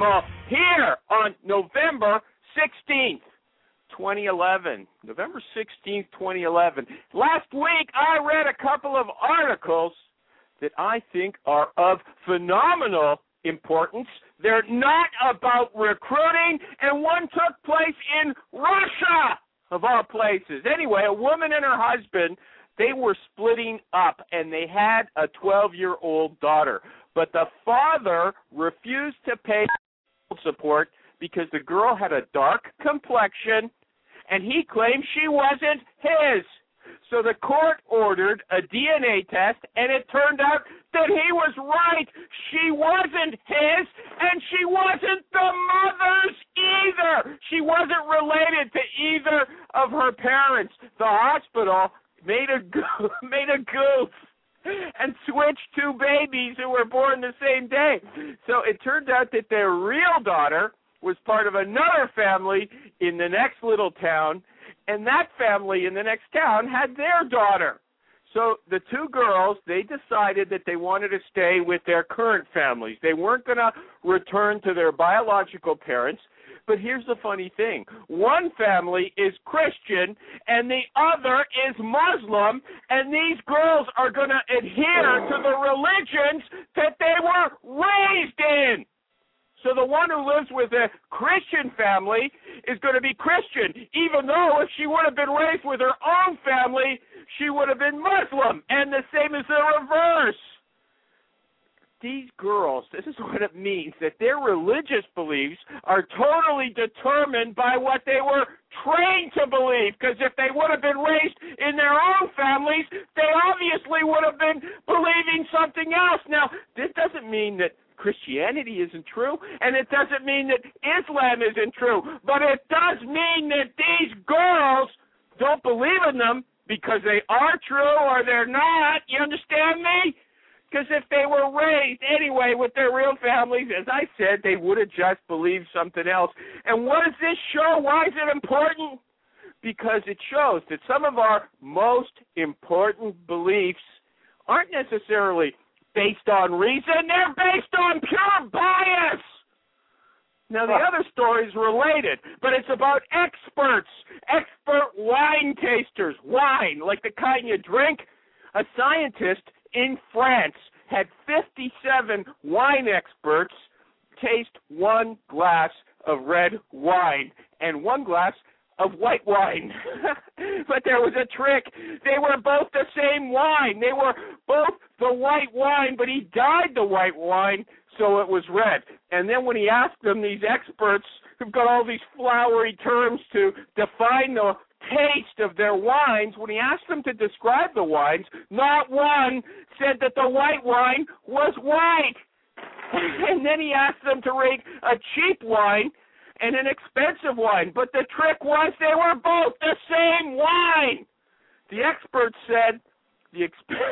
Animal here on November 16th, 2011. November 16th, 2011. Last week, I read a couple of articles that I think are of phenomenal importance. They're not about recruiting, and one took place in Russia, of all places. Anyway, a woman and her husband, they were splitting up, and they had a 12-year-old daughter. But the father refused to pay support because the girl had a dark complexion, and he claimed she wasn't his. So the court ordered a DNA test, and it turned out that he was right. She wasn't his, and she wasn't the mother's either. She wasn't related to either of her parents. The hospital made a goof and switched two babies who were born the same day. So it turned out that their real daughter was part of another family in the next little town, and that family in the next town had their daughter. So the two girls, they decided that they wanted to stay with their current families. They weren't going to return to their biological parents. But here's the funny thing. One family is Christian and the other is Muslim, and these girls are going to adhere to the religions that they were raised in. So the one who lives with a Christian family is going to be Christian, even though if she would have been raised with her own family, she would have been Muslim, and the same is the reverse. These girls, this is what it means, that their religious beliefs are totally determined by what they were trained to believe, because if they would have been raised in their own families, they obviously would have been believing something else. Now, this doesn't mean that Christianity isn't true, and it doesn't mean that Islam isn't true, but it does mean that these girls don't believe in them because they are true or they're not. You understand me? Because if they were raised anyway with their real families, as I said, they would have just believed something else. And what does this show? Why is it important? Because it shows that some of our most important beliefs aren't necessarily based on reason. They're based on pure bias. Now, the other story is related, but it's about experts, expert wine tasters, wine, like the kind you drink. A scientist in France had 57 wine experts taste one glass of red wine and one glass of white wine. But there was a trick. They were both the same wine. They were both the white wine, but he dyed the white wine so it was red. And then when he asked them, these experts who've got all these flowery terms to define the taste of their wines, when he asked them to describe the wines, not one said that the white wine was white. And then he asked them to rate a cheap wine and an expensive wine. But the trick was they were both the same wine. The experts said the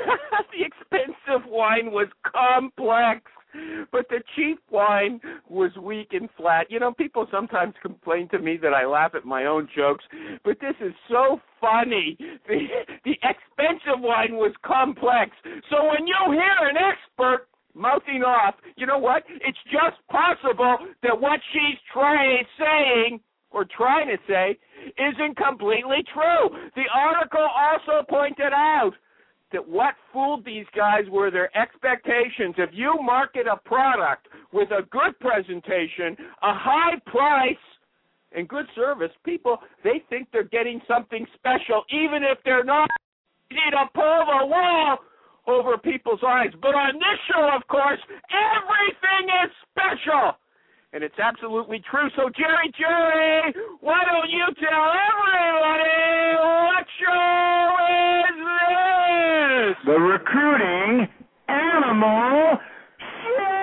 expensive wine was complex, but the cheap wine was weak and flat. You know, people sometimes complain to me that I laugh at my own jokes, but this is so funny. The expensive wine was complex. So when you hear an expert mouthing off, you know what? It's just possible that what she's trying to say isn't completely true. The article also pointed out that what fooled these guys were their expectations. If you market a product with a good presentation, a high price, and good service, people, they think they're getting something special, even if they're not. You need to pull the wool over people's eyes. But on this show, of course, everything is special. And it's absolutely true. So, Jerry, why don't you tell everybody what show is this? The Recruiting Animal Show!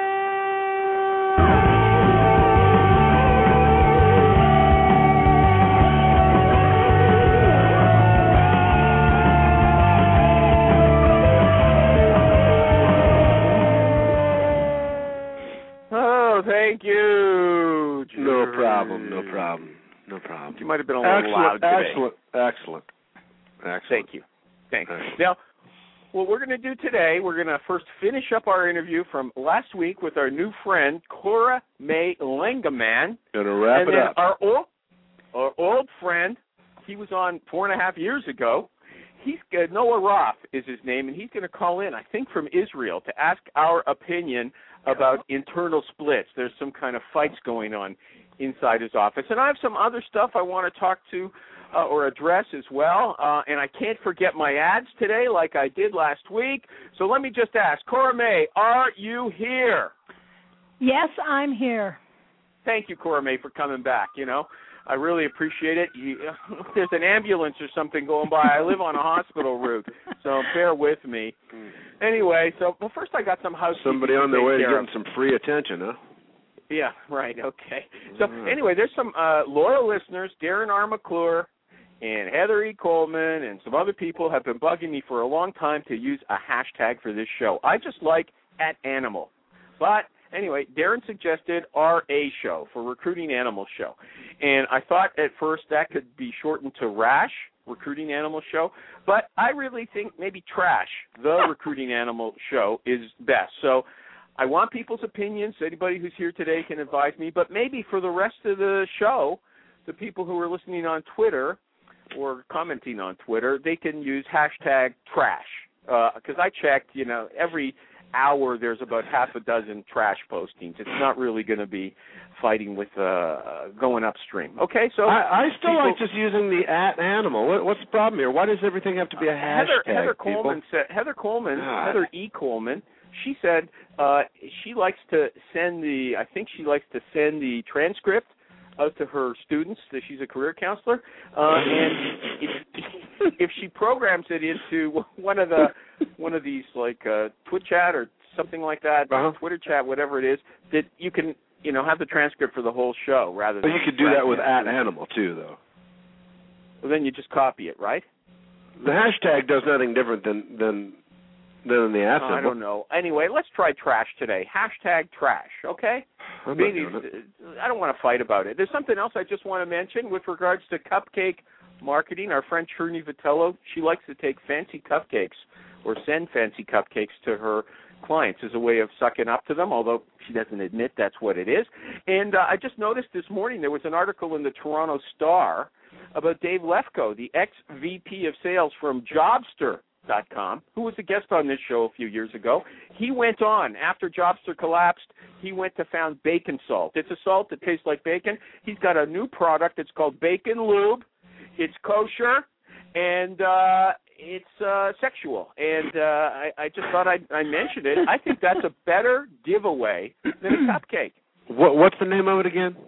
Oh, thank you, Jerry. No problem. You might have been a little loud today. Excellent. Thank you. Now, what we're going to do today, we're going to first finish up our interview from last week with our new friend, Cora May Lengaman. Going to wrap it up. Our old friend, he was on 4.5 years ago. He's Noah Roth is his name, and he's going to call in, I think, from Israel to ask our opinion about internal splits. There's some kind of fights going on inside his office. And I have some other stuff I want to talk to or address as well. And I can't forget my ads today like I did last week. So let me just ask, Cora May, are you here? Yes, I'm here. Thank you, Cora May, for coming back. You know, I really appreciate it. If there's an ambulance or something going by, I live on a hospital route, so bear with me. Anyway, well, first I got some housekeeping. Somebody on their way to getting some free attention, huh? Yeah, right, okay. So anyway, there's some loyal listeners, Darren R. McClure and Heather E. Coleman and some other people have been bugging me for a long time to use a hashtag for this show. I just like @animal. But anyway, Darren suggested RA show for Recruiting Animal Show. And I thought at first that could be shortened to RASH, Recruiting Animal Show. But I really think maybe TRASH, the Recruiting Animal Show, is best. So I want people's opinions. Anybody who's here today can advise me. But maybe for the rest of the show, the people who are listening on Twitter or commenting on Twitter, they can use hashtag trash. Because I checked, you know, every hour there's about half a dozen trash postings. It's not really going to be fighting with going upstream. Okay, so I still like just using the @animal. What's the problem here? Why does everything have to be a hashtag? Heather Coleman said. Heather E. Coleman. She said she likes to send the. I think she likes to send the transcript out to her students. That she's a career counselor, and if she programs it into one of these like Twitch chat or something like that, Twitter chat, whatever it is, that you can have the transcript for the whole show rather than. But you could do that with @animal too, though. Well, then you just copy it, right? The hashtag does nothing different than in the @ symbol. I don't know. Anyway, let's try trash today. Hashtag trash, okay? I don't want to fight about it. There's something else I just want to mention with regards to cupcake marketing. Our friend Shirley Vitello, she likes to take fancy cupcakes or send fancy cupcakes to her clients as a way of sucking up to them, although she doesn't admit that's what it is. And I just noticed this morning there was an article in the Toronto Star about Dave Lefko, the ex-VP of sales from Jobster.com, who was a guest on this show a few years ago. He went on, after Jobster collapsed, he went to found Bacon Salt. It's a salt that tastes like bacon. He's got a new product. It's called Bacon Lube. It's kosher, and it's sexual. And I just thought I mentioned it. I think that's a better giveaway than a cupcake. What's the name of it again?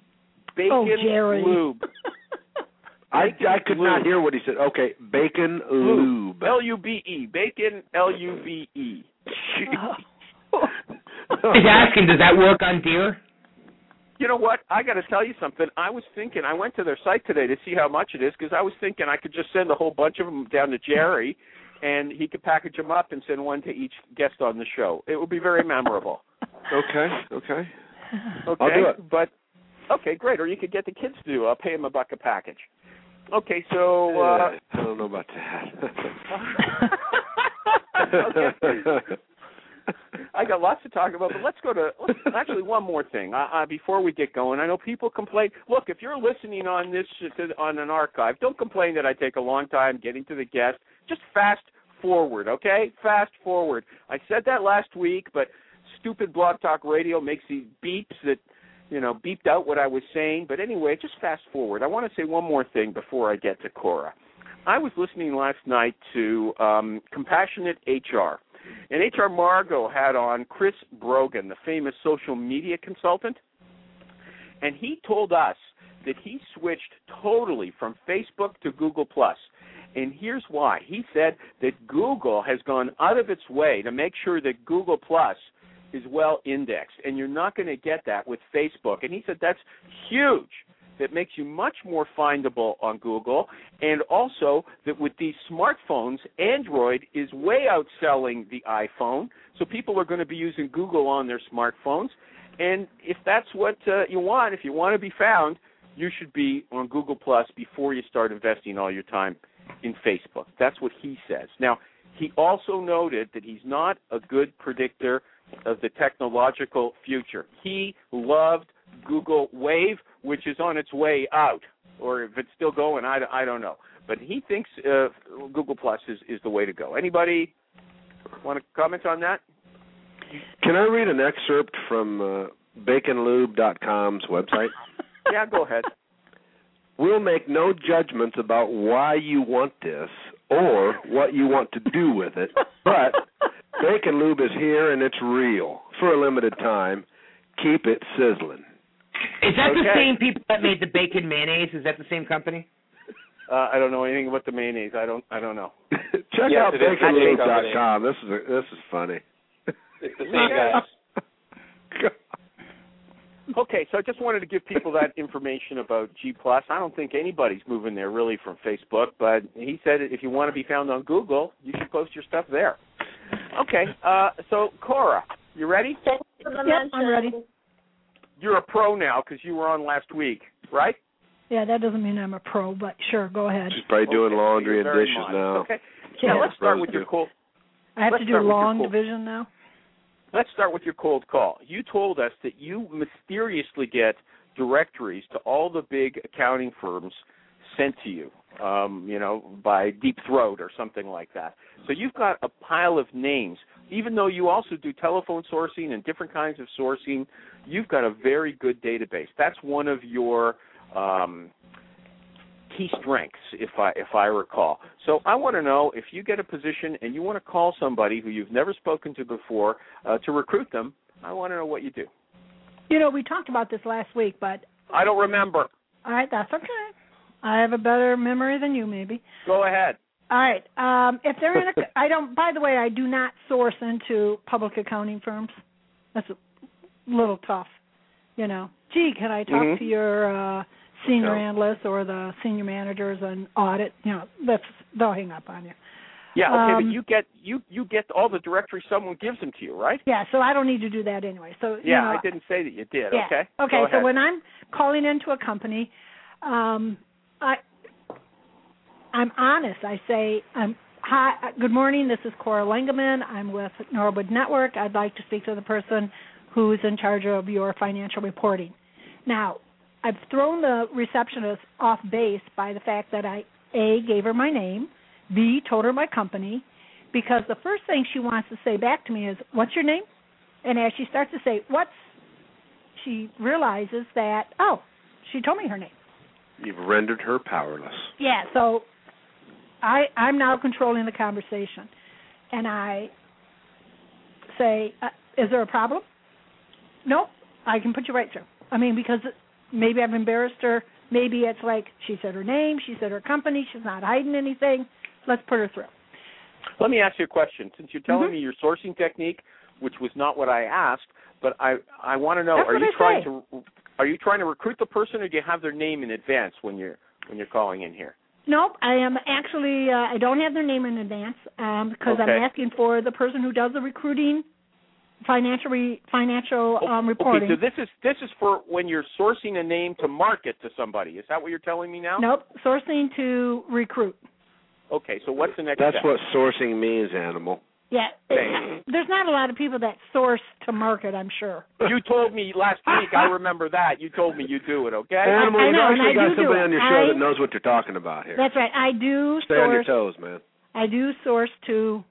Bacon Lube. I could not hear what he said. Okay, Bacon Lube. L-U-B-E. Bacon, L-U-B-E. He's asking, does that work on deer? You know what? I got to tell you something. I was thinking, I went to their site today to see how much it is because I was thinking I could just send a whole bunch of them down to Jerry and he could package them up and send one to each guest on the show. It would be very memorable. Okay. I'll do it. But, okay, great. Or you could get the kids to do it. I'll pay them $1 a package. Okay, so... I don't know about that. Okay. I got lots to talk about, but let's actually one more thing before we get going. I know people complain. Look, if you're listening on this on an archive, don't complain that I take a long time getting to the guest. Just fast forward, okay? Fast forward. I said that last week, but stupid Blog Talk Radio makes these beeps that, beeped out what I was saying. But anyway, just fast forward. I want to say one more thing before I get to Cora. I was listening last night to Compassionate HR. And HR Margot had on Chris Brogan, the famous social media consultant, and he told us that he switched totally from Facebook to Google+. And here's why. He said that Google has gone out of its way to make sure that Google+ is well indexed, and you're not going to get that with Facebook. And he said that's huge. That makes you much more findable on Google, and also that with these smartphones, Android is way outselling the iPhone, so people are going to be using Google on their smartphones, and if that's what you want, if you want to be found, you should be on Google Plus before you start investing all your time in Facebook. That's what he says. Now, He also noted that he's not a good predictor of the technological future. He loved Google Wave, which is on its way out, or if it's still going, I don't know. But he thinks Google Plus is the way to go. Anybody want to comment on that? Can I read an excerpt from baconlube.com's website? Yeah, go ahead. We'll make no judgments about why you want this or what you want to do with it, but Bacon Lube is here and it's real for a limited time. Keep it sizzling. Is that the same people that made the bacon mayonnaise? Is that the same company? I don't know anything about the mayonnaise. I don't know. Check out baconlube.com. This is funny. It's the same guys. Okay, so I just wanted to give people that information about G+. I don't think anybody's moving there really from Facebook, but he said if you want to be found on Google, you should post your stuff there. Okay, so Cora, you ready? Yep, I'm ready. You're a pro now because you were on last week, right? Yeah, that doesn't mean I'm a pro, but sure, go ahead. She's probably doing laundry and dishes now. Okay, yeah, let's start with your cold. I have to do long division now? Let's start with your cold call. You told us that you mysteriously get directories to all the big accounting firms sent to you, by Deep Throat or something like that. So you've got a pile of names. Even though you also do telephone sourcing and different kinds of sourcing, you've got a very good database. That's one of your key strengths, if I recall. So I want to know if you get a position and you want to call somebody who you've never spoken to before to recruit them, I want to know what you do. We talked about this last week, but I don't remember. All right, that's okay. I have a better memory than you, maybe. Go ahead. All right. If they're in by the way, I do not source into public accounting firms. That's a little tough, Gee, can I talk to your senior analysts or the senior managers and audit? They'll hang up on you. Yeah, okay, but you get all the directories someone gives them to you, right? Yeah, so I don't need to do that anyway. So I didn't say that you did. Yeah. Okay. Okay, so when I'm calling into a company, I'm honest. I say, hi, good morning, this is Cora Lengeman. I'm with Norwood Network. I'd like to speak to the person who's in charge of your financial reporting. Now, I've thrown the receptionist off base by the fact that I, A, gave her my name, B, told her my company, because the first thing she wants to say back to me is, what's your name? And as she starts to say, she realizes that, she told me her name. You've rendered her powerless. Yeah, so I'm now controlling the conversation. And I say, is there a problem? Nope, I can put you right through. Because maybe I've embarrassed her. Maybe it's like she said her name, she said her company, she's not hiding anything. Let's put her through. Let me ask you a question. Since you're telling me your sourcing technique, which was not what I asked, but I want to know, are you trying to recruit the person, or do you have their name in advance when you're calling in here? Nope, I am actually I don't have their name in advance because I'm asking for the person who does the recruiting, financial reporting. Okay, so this is for when you're sourcing a name to market to somebody. Is that what you're telling me now? Nope, sourcing to recruit. Okay, so what's the next step? That's what sourcing means, Animal. Yeah, there's not a lot of people that source to market, I'm sure. You told me last week, I remember that. You told me you do it, okay? Animal, I know, you got somebody on your show that knows what you're talking about here. That's right. I do Stay on your toes, man. I do source to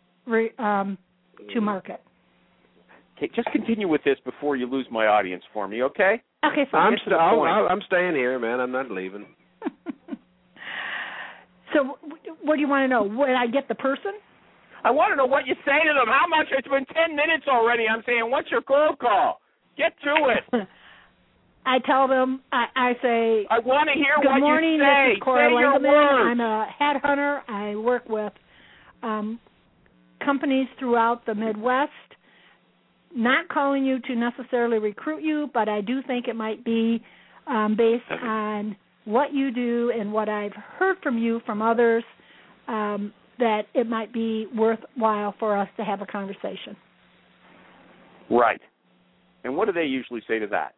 market. Okay, just continue with this before you lose my audience for me, okay? Okay, fine. I'm staying here, man. I'm not leaving. So what do you want to know? When I get the person? I want to know what you say to them. How much? It's been 10 minutes already. I'm saying, what's your cold call? Get to it. I tell them, I say, I want to hear what morning, you say. This is Cora Lengeman. I'm a headhunter. I work with companies throughout the Midwest. Not calling you to necessarily recruit you, but I do think it might be based on what you do and what I've heard from you from others, that it might be worthwhile for us to have a conversation. Right. And what do they usually say to that?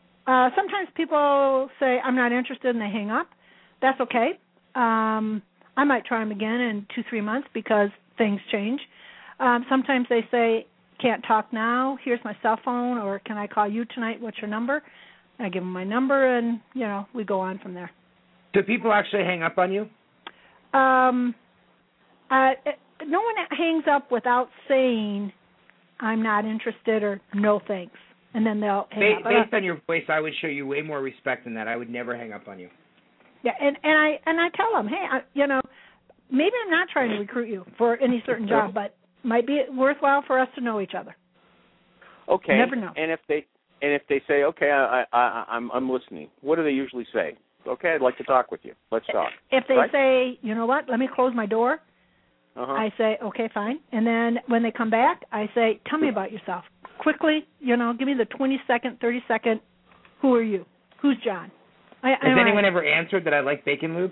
Sometimes people say, I'm not interested, and they hang up. That's okay. I'm I might try them again in 2-3 months because things change. Sometimes they say, can't talk now, here's my cell phone, or can I call you tonight, what's your number? I give them my number, and, we go on from there. Do people actually hang up on you? No one hangs up without saying, I'm not interested or no thanks, and then they'll hang up. Based on your voice, I would show you way more respect than that. I would never hang up on you. Yeah, and I tell them, hey, maybe I'm not trying to recruit you for any certain job, but might be worthwhile for us to know each other. Okay. You never know. And if they say, okay, I'm listening, what do they usually say? Okay, I'd like to talk with you. Let's talk. If they say, you know what, let me close my door, I say, okay, fine. And then when they come back, I say, tell me about yourself. Quickly, give me the 20-second, 30-second, who are you? Who's John? Has anyone ever answered that I like bacon lube?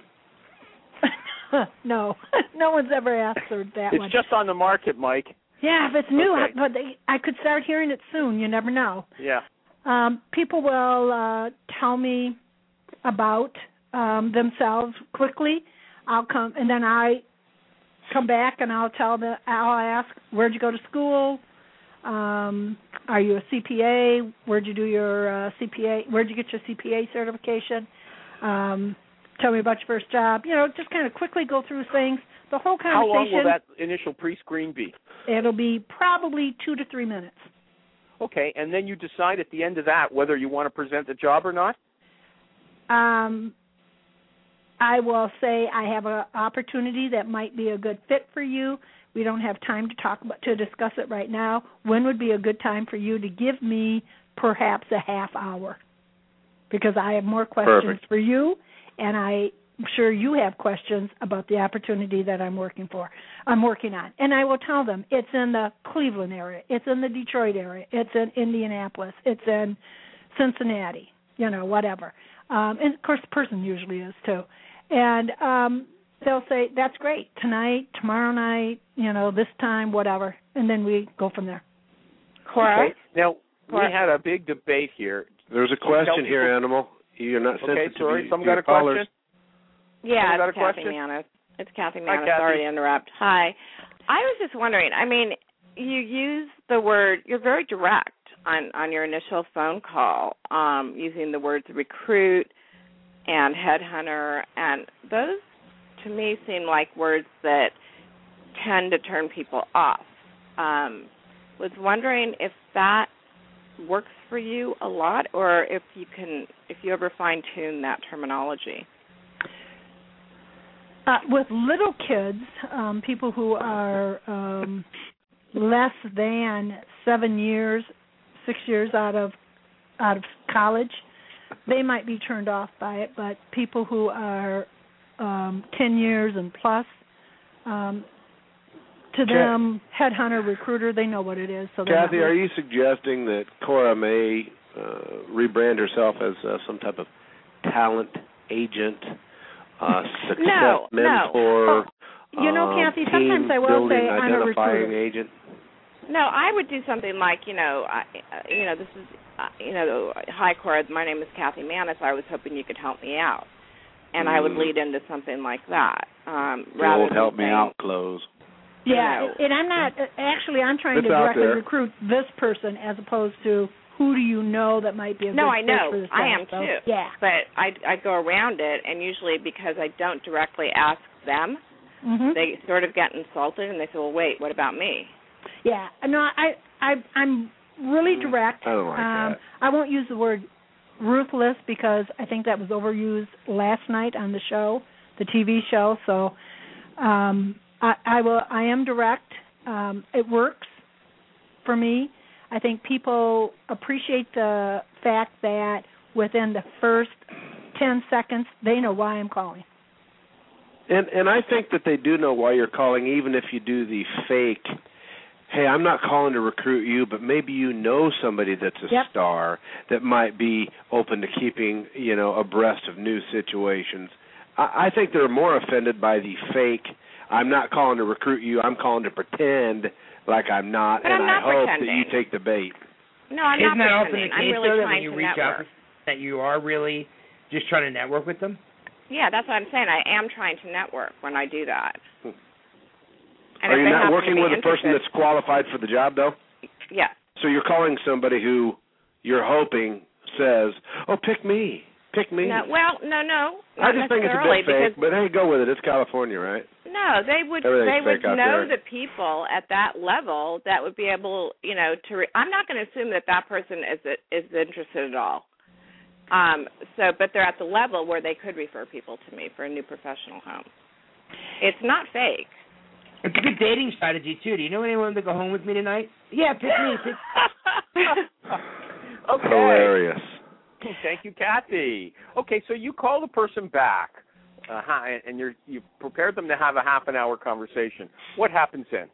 No. No one's ever answered that one. It's just on the market, Mike. Yeah, if it's new, Okay. but I could start hearing it soon. You never know. Yeah. People will tell me about themselves quickly. I'll come, and then I come back and I'll ask, where'd you go to school? Are you a CPA? Where'd you do your CPA? Where'd you get your CPA certification? Tell me about your first job. Just kind of quickly go through things. The whole conversation. How long will that initial pre-screen be? It'll be probably 2 to 3 minutes. Okay, and then you decide at the end of that whether you want to present the job or not? I will say I have an opportunity that might be a good fit for you. We don't have time to discuss it right now. When would be a good time for you to give me perhaps a half hour? Because I have more questions for you, and I'm sure you have questions about the opportunity that I'm working on. And I will tell them it's in the Cleveland area, it's in the Detroit area, it's in Indianapolis, it's in Cincinnati, whatever. And, of course, the person usually is, too. And they'll say, that's great, tonight, tomorrow night, this time, whatever. And then we go from there. Okay. Now, we had a big debate here. There's a question here, Animal. You're not sensitive to sorry. your Someone got a question? Yeah, it's Kathy Manis. It's Kathy Manis. Sorry to interrupt. Hi. I was just wondering, you use the word, you're very direct on your initial phone call, using the words recruit and headhunter, and those to me seem like words that tend to turn people off. Was wondering if that works for you a lot, or if you ever fine tune that terminology. With little kids, people who are less than 7 years, 6 years out of college, they might be turned off by it. But people who are 10 years and plus, to them, headhunter, recruiter, they know what it is. So Kathy, are you suggesting that Cora may rebrand herself as some type of talent agent, success mentor? No. Kathy, sometimes I will say I'm a recruiter. Agent? No, I would do something like, this is, hi, Cora, my name is Kathy Manis. I was hoping you could help me out. And I would lead into something like that. Rather than help me out close. Yeah, and I'm not, actually, I'm trying to directly recruit this person as opposed to who do you know that might be a good fit for this job. I am too. Yeah. But I go around it, and usually because I don't directly ask them, they sort of get insulted, and they say, well, wait, what about me? Yeah. No, I'm really direct. I don't like that. I won't use the word ruthless because I think that was overused last night on the show, the TV show. So I am direct. It works for me. I think people appreciate the fact that within the first 10 seconds, they know why I'm calling. And I think that they do know why you're calling, even if you do the fake, hey, I'm not calling to recruit you, but maybe you know somebody that's a star that might be open to keeping, abreast of new situations. I think they're more offended by the fake, I'm not calling to recruit you, I'm calling to pretend like I'm not, but and I hope pretending. that you take the bait. No, I'm Isn't not that pretending. often the case, I'm really though, that trying when you to reach network. out, that you are really just trying to network with them? Yeah, that's what I'm saying. I am trying to network when I do that. And are you not working with a person that's qualified for the job, though? Yes. So you're calling somebody who you're hoping says, "Oh, pick me, pick me." No, well, no. I just think it's a bit fake, but hey, go with it. It's California, right? No, they would know the people at that level that would be able, I'm not going to assume that person is interested at all. But they're at the level where they could refer people to me for a new professional home. It's not fake. It's a good dating strategy, too. Do you know anyone to go home with me tonight? Yeah, pick me. Okay. Hilarious. Thank you, Kathy. Okay, so you call the person back, and you prepared them to have a half an hour conversation. What happens then?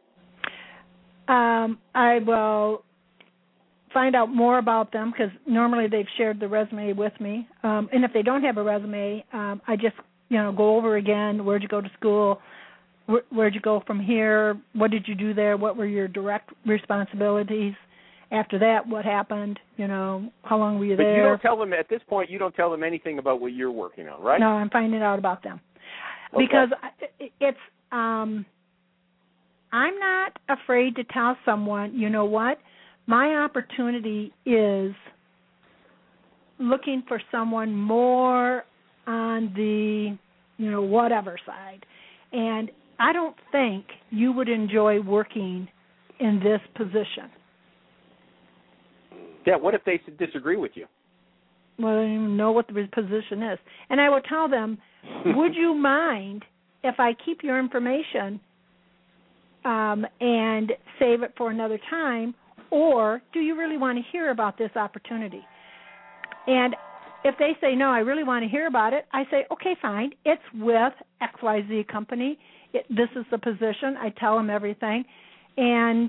I will find out more about them because normally they've shared the resume with me. And if they don't have a resume, I just go over again. Where'd you go to school? Where'd you go from here? What did you do there? What were your direct responsibilities? After that, what happened? How long were you there? But you don't tell them at this point. You don't tell them anything about what you're working on, right? No, I'm finding out about them because it's. I'm not afraid to tell someone. You know what? My opportunity is looking for someone more on the whatever side, and I don't think you would enjoy working in this position. Yeah, what if they disagree with you? Well, I don't even know what the position is. And I will tell them, would you mind if I keep your information and save it for another time, or do you really want to hear about this opportunity? And if they say, no, I really want to hear about it, I say, okay, fine. It's with XYZ company. This is the position. I tell them everything. And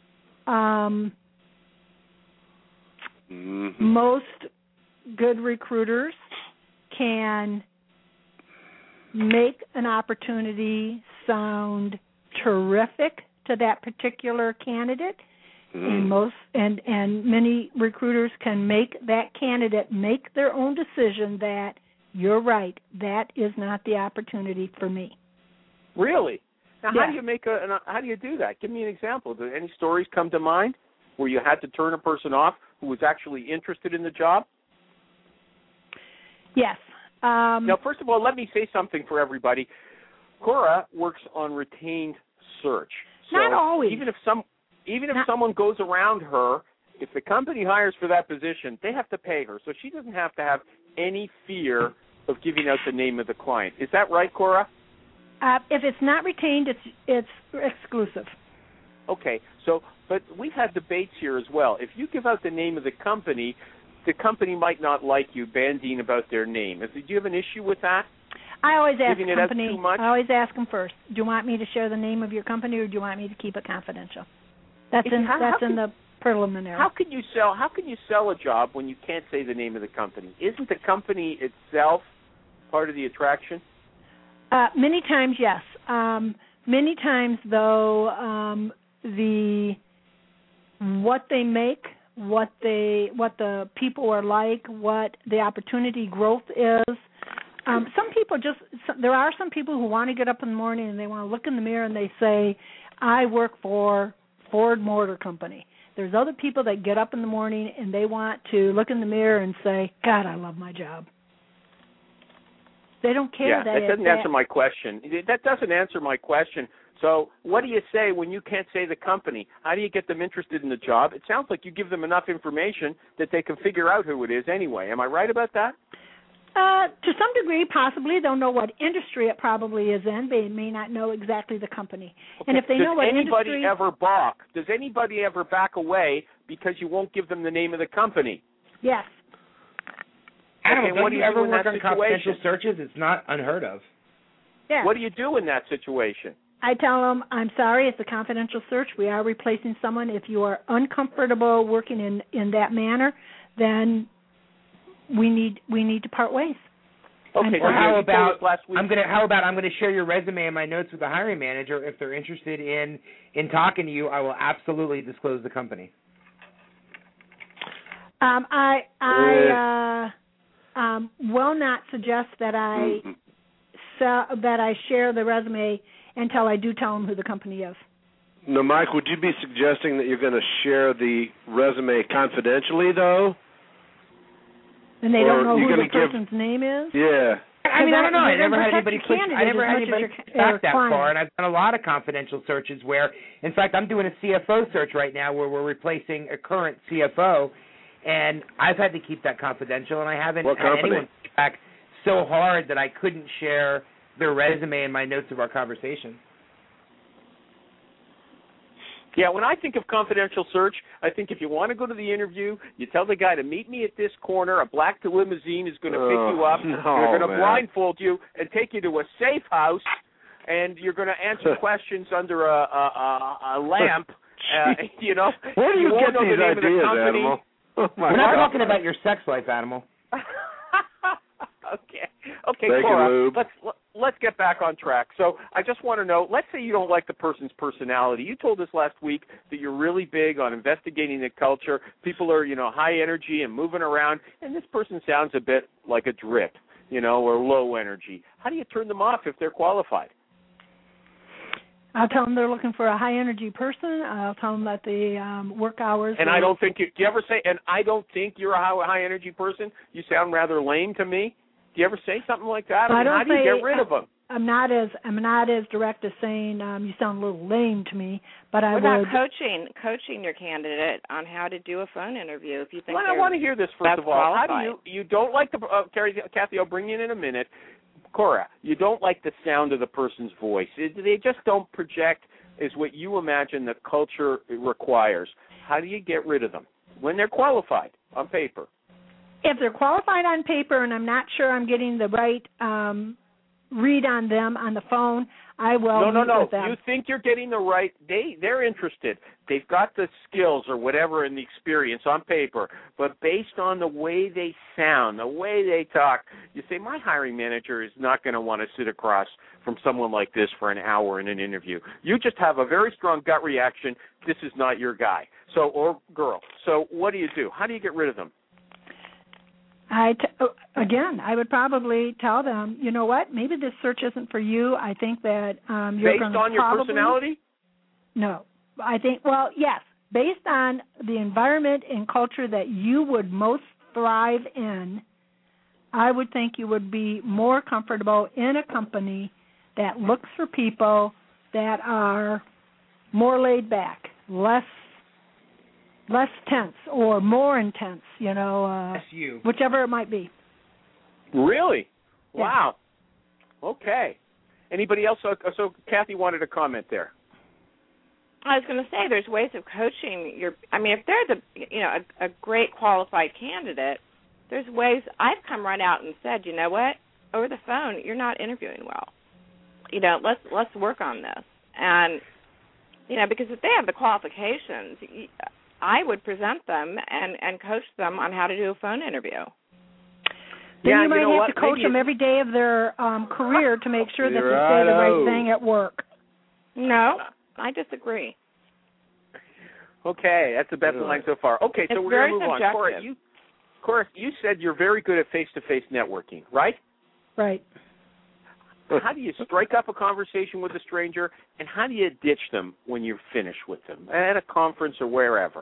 most good recruiters can make an opportunity sound terrific to that particular candidate, and many recruiters can make that candidate make their own decision that you're right, that is not the opportunity for me. Really? Now, Yeah. how do you do that? Give me an example. Do any stories come to mind where you had to turn a person off who was actually interested in the job? Yes. Now, first of all, let me say something for everybody. Cora works on retained search. So not always. Even if someone goes around her, if the company hires for that position, they have to pay her. So she doesn't have to have any fear of giving out the name of the client. Is that right, Cora? If it's not retained, it's exclusive. Okay. But we've had debates here as well. If you give out the name of the company might not like you bandying about their name. Do you have an issue with that? I always ask Giving the company. It out too much? I always ask them first. Do you want me to share the name of your company, or do you want me to keep it confidential? That's in the preliminary. How can you sell a job when you can't say the name of the company? Isn't the company itself part of the attraction? Many times, yes. Many times, though, what they make, what the people are like, what the opportunity growth is. There are some people who want to get up in the morning and they want to look in the mirror and they say, I work for Ford Motor Company. There's other people that get up in the morning and they want to look in the mirror and say, God, I love my job. They don't care. Yeah, that doesn't answer my question. That doesn't answer my question. So what do you say when you can't say the company? How do you get them interested in the job? It sounds like you give them enough information that they can figure out who it is anyway. Am I right about that? To some degree, possibly. They'll know what industry it probably is in. They may not know exactly the company. Okay. And if they know what industry... Does anybody ever back away because you won't give them the name of the company? Yes. Adam, don't you ever work on confidential searches? It's not unheard of. Yeah. What do you do in that situation? I tell them, I'm sorry, it's a confidential search. We are replacing someone. If you are uncomfortable working in that manner, then we need to part ways. Okay. Or how about I'm going to share your resume and my notes with the hiring manager. If they're interested in talking to you, I will absolutely disclose the company. I will not suggest that I I share the resume until I do tell them who the company is. Now, Mike, would you be suggesting that you're going to share the resume confidentially, though? And they don't know who the person's name is? Yeah. I mean, I don't know. I never had anybody push back that far, and I've done a lot of confidential searches where, in fact, I'm doing a CFO search right now where we're replacing a current CFO, and I've had to keep that confidential, and I haven't had anyone push back so hard that I couldn't share their resume and my notes of our conversation. Yeah, when I think of confidential search, I think if you want to go to the interview, you tell the guy to meet me at this corner. A black limousine is going to pick you up. They're going to blindfold you and take you to a safe house, and you're going to answer questions under a lamp. You know, where do you get these ideas, Animal? We're not talking about your sex life, Animal. Okay, Cora, let's get back on track. So I just want to know, let's say you don't like the person's personality. You told us last week that you're really big on investigating the culture. People are, high energy and moving around, and this person sounds a bit like a drip, or low energy. How do you turn them off if they're qualified? I'll tell them they're looking for a high-energy person. I'll tell them that the work hours... And I don't think... Do you ever say, and I don't think you're a high-energy person? You sound rather lame to me. Do you ever say something like that? How do you get rid of them? I'm not as direct as saying you sound a little lame to me, but I would... What about coaching your candidate on how to do a phone interview if you think I want to hear this, first of all. Qualified. How do you don't like the... Kathy, I'll bring you in a minute. Cora, you don't like the sound of the person's voice. They just don't project is what you imagine the culture requires. How do you get rid of them when they're qualified on paper? If they're qualified on paper and I'm not sure I'm getting the right read on them on the phone, I will meet with them. You think you're getting the right... They're interested. They've got the skills or whatever and the experience on paper, but based on the way they sound, the way they talk, you say, my hiring manager is not going to want to sit across from someone like this for an hour in an interview. You just have a very strong gut reaction. This is not your guy or girl. So what do you do? How do you get rid of them? Again, I would probably tell them, you know what, maybe this search isn't for you. I think that you're going to Based on your personality? No. I think, well, yes, based on the environment and culture that you would most thrive in, I would think you would be more comfortable in a company that looks for people that are more laid back, less tense or more intense, whichever it might be. Really? Yeah. Wow. Okay. Anybody else? So Kathy wanted a comment there. I was going to say there's ways of coaching if they're a great qualified candidate, there's ways. I've come right out and said, you know what, over the phone, you're not interviewing well. Let's work on this. And, because if they have the qualifications, I would present them and coach them on how to do a phone interview. Then you might have to coach them every day of their career to make sure that they say the right thing at work. No, I disagree. Okay, that's the best line so far. Okay, so we're going to move on. Cora, you said you're very good at face-to-face networking, right? Right. How do you strike up a conversation with a stranger, and how do you ditch them when you're finished with them, at a conference or wherever?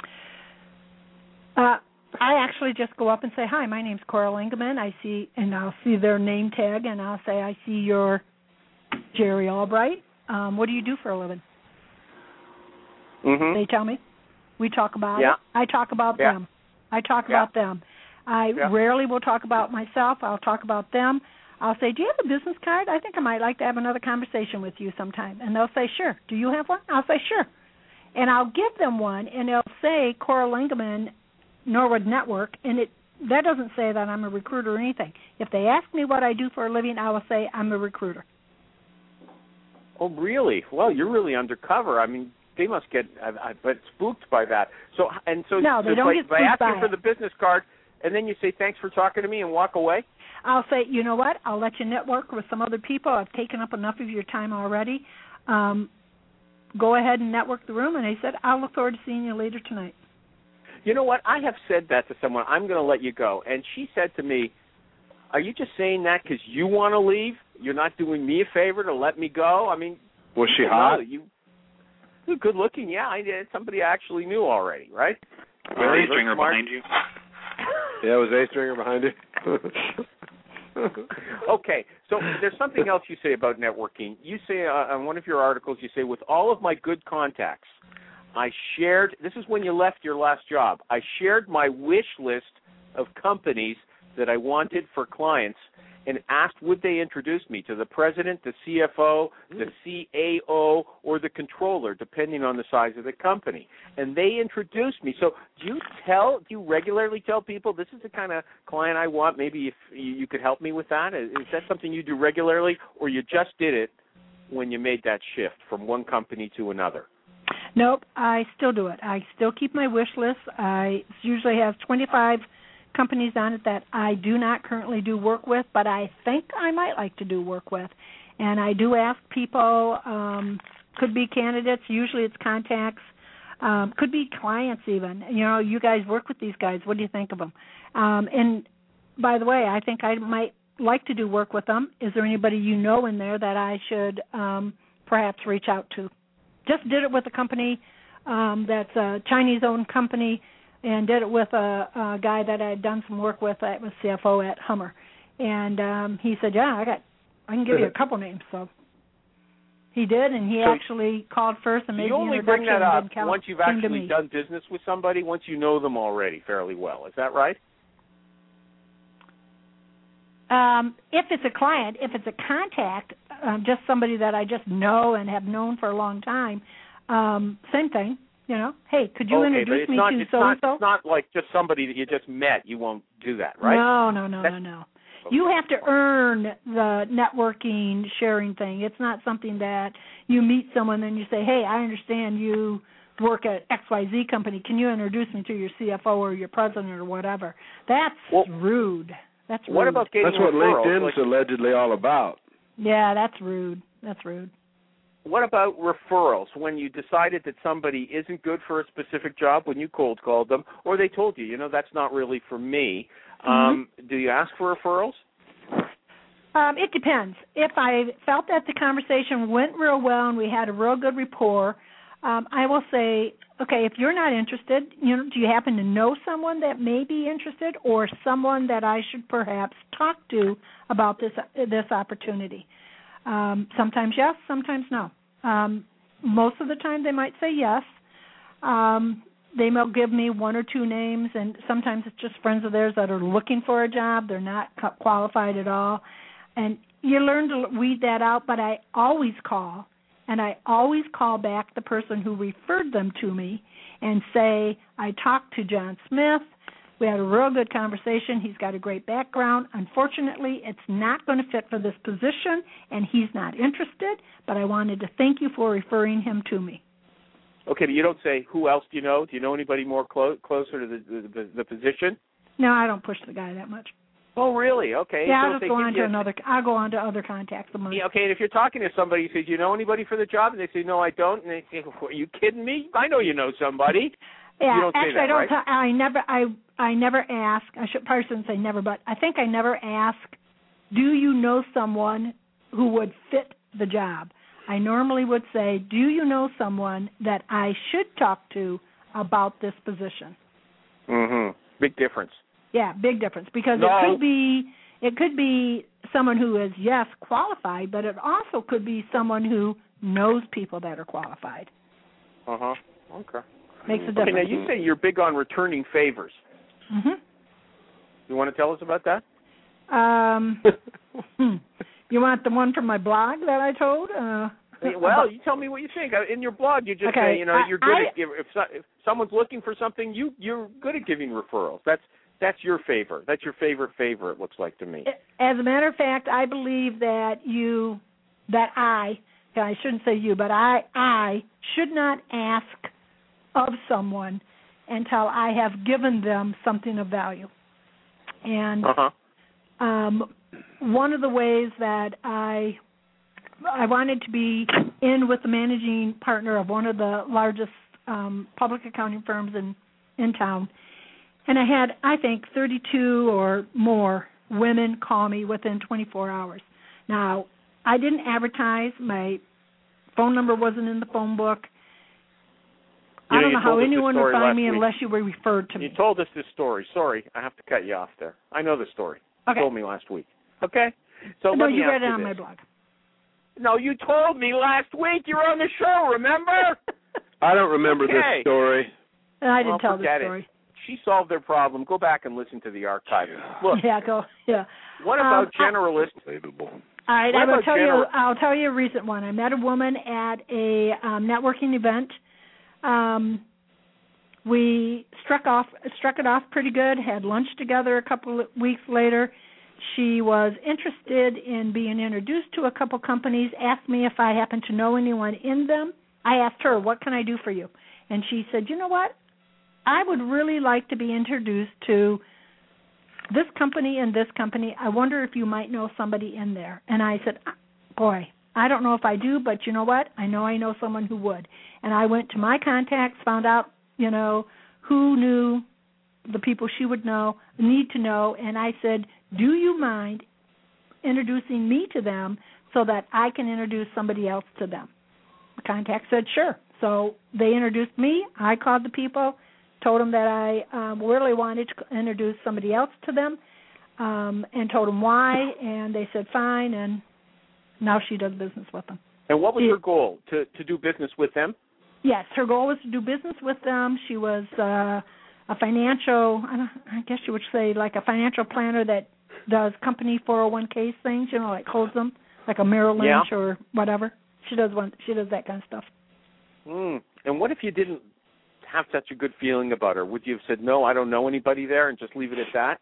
I actually just go up and say, hi, my name's Cora Lingaman. I'll see their name tag, and I'll say, I see you're Jerry Albright. What do you do for a living? Mm-hmm. They tell me. We talk about it. I talk about them. I talk about them. I rarely will talk about myself. I'll talk about them. I'll say, do you have a business card? I think I might like to have another conversation with you sometime. And they'll say, sure. Do you have one? I'll say, sure. And I'll give them one, and they'll say Cora Lingaman, Norwood Network, and that doesn't say that I'm a recruiter or anything. If they ask me what I do for a living, I will say I'm a recruiter. Oh, really? Well, you're really undercover. I mean, they must get spooked by that. So no, they don't get spooked by asking for the business card, and then you say, thanks for talking to me, and walk away? I'll say, you know what, I'll let you network with some other people. I've taken up enough of your time already. Go ahead and network the room. And they said, I'll look forward to seeing you later tonight. You know what? I have said that to someone. I'm going to let you go. And she said to me, are you just saying that because you want to leave? you're not doing me a favor to let me go? I mean, was she hot? You good looking? Yeah, somebody I actually knew already, right? Was A Stringer behind you? Yeah, was A Stringer behind you? Okay, so there's something else you say about networking. You say on one of your articles, you say, with all of my good contacts, I shared, this is when you left your last job, I shared my wish list of companies that I wanted for clients and asked would they introduce me to the president, the CFO, the CAO, or the controller, depending on the size of the company. And they introduced me. So do you regularly tell people this is the kind of client I want? Maybe if you could help me with that? Is that something you do regularly, or you just did it when you made that shift from one company to another? Nope, I still do it. I still keep my wish list. I usually have 25 companies on it that I do not currently do work with, but I think I might like to do work with. And I do ask people, could be candidates, usually it's contacts, could be clients even. You know, you guys work with these guys, what do you think of them? And by the way, I think I might like to do work with them. Is there anybody you know in there that I should perhaps reach out to? Just did it with a company that's a Chinese-owned company, and did it with a guy that I had done some work with that was CFO at Hummer. And he said, yeah, I can give you a couple names. So he did, and he actually called first and made the introduction. You only bring that up once you've actually done business with somebody, once you know them already fairly well. Is that right? If it's a client, if it's a contact, just somebody that I just know and have known for a long time, same thing. You know, hey, could you introduce me to so-and-so? It's not like just somebody that you just met. You won't do that, right? No. Okay. You have to earn the networking, sharing thing. It's not something that you meet someone and you say, hey, I understand you work at XYZ company. Can you introduce me to your CFO or your president or whatever? That's rude. That's rude. What about getting That's what LinkedIn's allegedly all about. Yeah, that's rude. That's rude. What about referrals? When you decided that somebody isn't good for a specific job, when you cold called them, or they told you, that's not really for me, do you ask for referrals? It depends. If I felt that the conversation went real well and we had a real good rapport, I will say, okay, if you're not interested, do you happen to know someone that may be interested, or someone that I should perhaps talk to about this opportunity? Sometimes yes, sometimes no. Most of the time they might say yes. They may give me one or two names, and sometimes it's just friends of theirs that are looking for a job. They're not qualified at all. And you learn to weed that out, but I always call, and I always call back the person who referred them to me and say, I talked to John Smith. We had a real good conversation. He's got a great background. Unfortunately, it's not going to fit for this position, and he's not interested, but I wanted to thank you for referring him to me. Okay, but you don't say, who else do you know? Do you know anybody more closer to the position? No, I don't push the guy that much. Oh, really? Okay. Yeah, I'll go on to other contacts. Yeah, okay, and if you're talking to somebody who says, do you know anybody for the job? And they say, no, I don't. And they say, are you kidding me? I know you know somebody. Yeah, you don't actually, say that, I don't. Right? I never ask. I should probably shouldn't say never, but I think I never ask, do you know someone who would fit the job? I normally would say, do you know someone that I should talk to about this position? Mm-hmm. Big difference. Yeah, big difference, because it could be someone who is, yes, qualified, but it also could be someone who knows people that are qualified. Uh-huh. Okay. Makes a difference. Okay, now you say you're big on returning favors. Mm-hmm. You want to tell us about that? You want the one from my blog that I told? Well, you tell me what you think. In your blog, you just say, you're good at if someone's looking for something, you're good at giving referrals. That's your favor. That's your favorite favor, it looks like to me. As a matter of fact, I believe that I shouldn't say you, but I should not ask of someone until I have given them something of value. And one of the ways that I wanted to be in with the managing partner of one of the largest public accounting firms in town, and I had, I think, 32 or more women call me within 24 hours. Now, I didn't advertise. My phone number wasn't in the phone book. I don't know how anyone would find me unless you were referred to me. You told us this story. Sorry, I have to cut you off there. I know the story. Okay. You told me last week. Okay? So no, you read it on my blog. No, you told me last week. You were on the show, remember? I don't remember this story. I didn't tell the story. She solved their problem. Go back and listen to the archive. Look. Yeah. What about generalists? Unbelievable. All right, I'll tell you a recent one. I met a woman at a networking event. We struck it off pretty good, had lunch together a couple of weeks later. She was interested in being introduced to a couple companies, asked me if I happened to know anyone in them. I asked her, what can I do for you? And she said, you know what? I would really like to be introduced to this company and this company. I wonder if you might know somebody in there. And I said, boy, I don't know if I do, but you know what? I know someone who would. And I went to my contacts, found out, who knew the people she would need to know, and I said, do you mind introducing me to them so that I can introduce somebody else to them? The contact said, sure. So they introduced me. I called the people, told them that I really wanted to introduce somebody else to them, and told them why, and they said fine, and now she does business with them. And what was her goal? To do business with them? Yes, her goal was to do business with them. She was a financial, I guess you would say, like a financial planner that does company 401k things, like holds them, like a Merrill Lynch or whatever. She does that kind of stuff. And what if you didn't have such a good feeling about her? Would you have said, no, I don't know anybody there, and just leave it at that?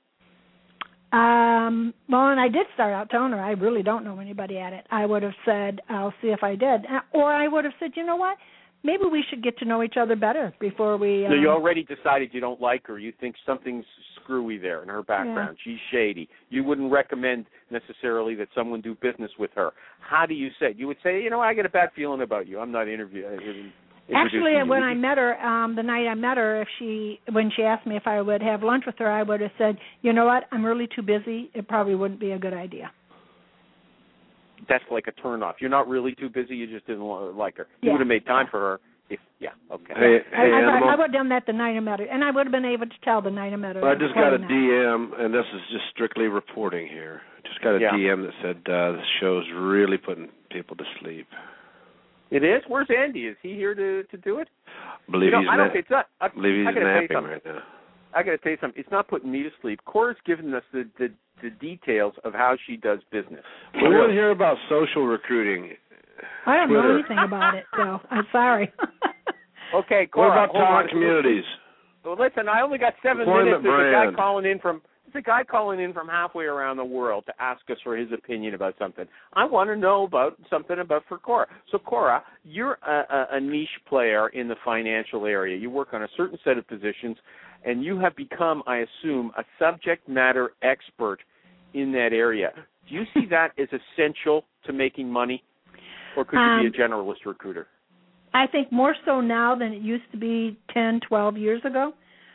Well, and I did start out telling her I really don't know anybody at it. I would have said, I'll see if I did. Or I would have said, you know what? Maybe we should get to know each other better before we... So you already decided you don't like her. You think something's screwy there in her background. Yeah. She's shady. You wouldn't recommend necessarily that someone do business with her. How do you say? You would say, I get a bad feeling about you. I'm not interviewing. Actually, when I met her, the night I met her, when she asked me if I would have lunch with her, I would have said, you know what, I'm really too busy. It probably wouldn't be a good idea. That's like a turnoff. You're not really too busy. You just didn't like her. You would have made time for her. Okay. I would have done that the night I met her, and I would have been able to tell the night I met her. I just got a DM, and this is just strictly reporting here. Just got a DM that said the show's really putting people to sleep. It is? Where's Andy? Is he here to do it? I believe he's napping right now. I got to tell you something. It's not putting me to sleep. Cora's given us the details of how she does business. We want to hear about social recruiting. I don't know anything about it, so I'm sorry. Okay, Cora. What about talent communities? Well, listen, I only got 7 minutes. There's a guy calling in from halfway around the world to ask us for his opinion about something. I want to know about something for Cora. So, Cora, you're a niche player in the financial area. You work on a certain set of positions, and you have become, I assume, a subject matter expert in that area. Do you see that as essential to making money, or could you be a generalist recruiter? I think more so now than it used to be 10, 12 years ago.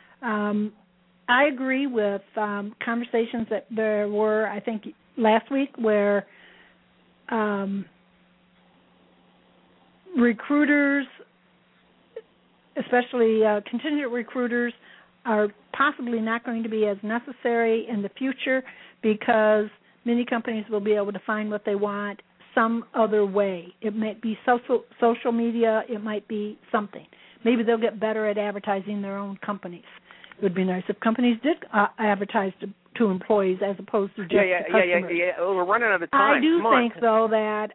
I agree with conversations that there were, I think, last week where recruiters, especially contingent recruiters, are possibly not going to be as necessary in the future because many companies will be able to find what they want some other way. It might be social media. It might be something. Maybe they'll get better at advertising their own companies. It would be nice if companies did advertise to employees as opposed to just to customers. Yeah. We're running out of time. I do think, though, that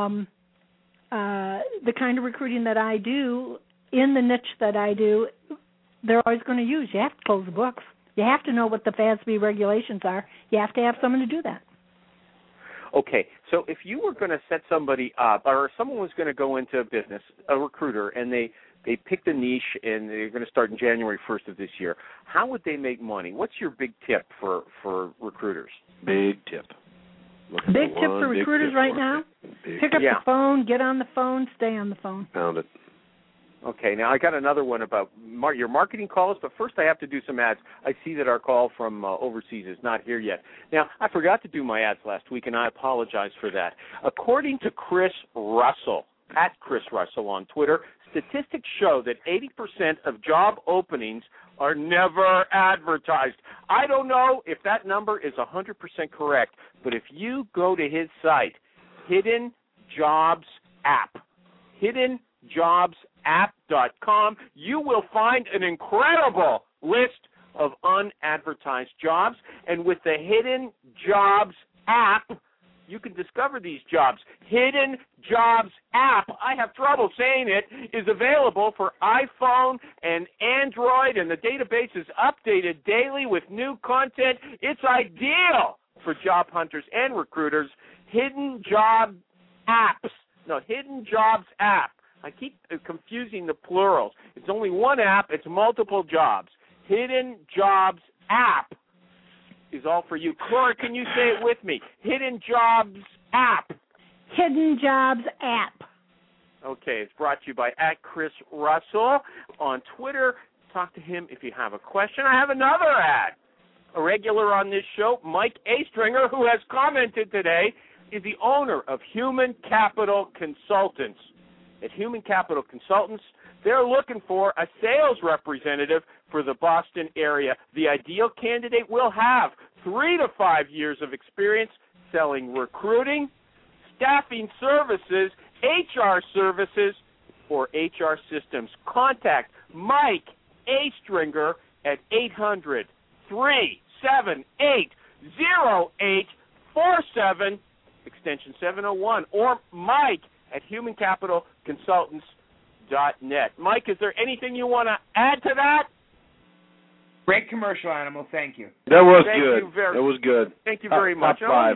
the kind of recruiting that I do, in the niche that I do, they're always going to use. You have to close the books. You have to know what the FASB regulations are. You have to have someone to do that. Okay, so if you were going to set somebody up, or someone was going to go into a business, a recruiter, and they picked a niche and they're going to start in January 1st of this year, how would they make money? What's your big tip for recruiters? Big tip. Big tip for recruiters right now? Pick up the phone, get on the phone, stay on the phone. Found it. Okay, now I got another one about your marketing calls, but first I have to do some ads. I see that our call from overseas is not here yet. Now, I forgot to do my ads last week, and I apologize for that. According to Chris Russell, at Chris Russell on Twitter, statistics show that 80% of job openings are never advertised. I don't know if that number is 100% correct, but if you go to his site, Hidden Jobs App, hiddenjobsapp.com, you will find an incredible list of unadvertised jobs. And with the Hidden Jobs App, you can discover these jobs. Hidden Jobs App, I have trouble saying it, is available for iPhone and Android, and the database is updated daily with new content. It's ideal for job hunters and recruiters. Hidden Jobs App. I keep confusing the plurals. It's only one app. It's multiple jobs. Hidden Jobs App is all for you. Cora, can you say it with me? Hidden Jobs App. Hidden Jobs App. Okay, it's brought to you by @ChrisRussell on Twitter. Talk to him if you have a question. I have another ad. A regular on this show, Mike Astringer, who has commented today, is the owner of Human Capital Consultants. At Human Capital Consultants, they're looking for a sales representative for the Boston area. The ideal candidate will have 3 to 5 years of experience selling recruiting, staffing services, HR services, or HR systems. Contact Mike Astringer at 800-378-0847, extension 701, or Mike at humancapitalconsultants.net. Mike, is there anything you want to add to that? Great commercial, Animal. Thank you. That was good. That was good. Thank you very much. Five.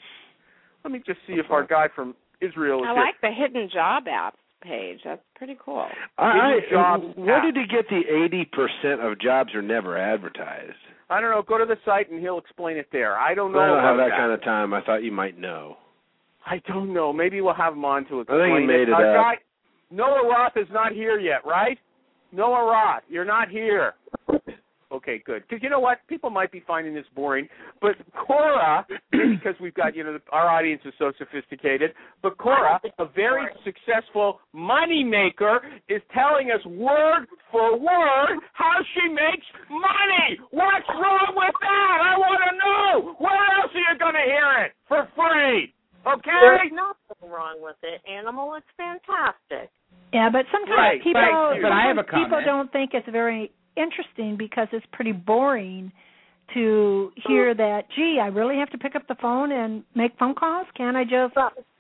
Let me just see if our guy from Israel is I like the Hidden Job Apps page. That's pretty cool. Where did he get the 80% of jobs are never advertised? I don't know. Go to the site and he'll explain it there. I don't know. I don't have that kind of time. I thought you might know. I don't know. Maybe we'll have him on to explain I think he made it up. Guy, Noah Roth is not here yet, right? Noah Roth, you're not here. Okay, good. Because you know what? People might be finding this boring. But Cora, because we've got, our audience is so sophisticated, but Cora, a very successful money maker, is telling us word for word how she makes money. What's wrong with that? I want to know. Where else are you going to hear it for free? Okay? There's nothing wrong with it, Animal. It's fantastic. Yeah, but sometimes people don't think it's very interesting because it's pretty boring to hear that, gee, I really have to pick up the phone and make phone calls? Can't I just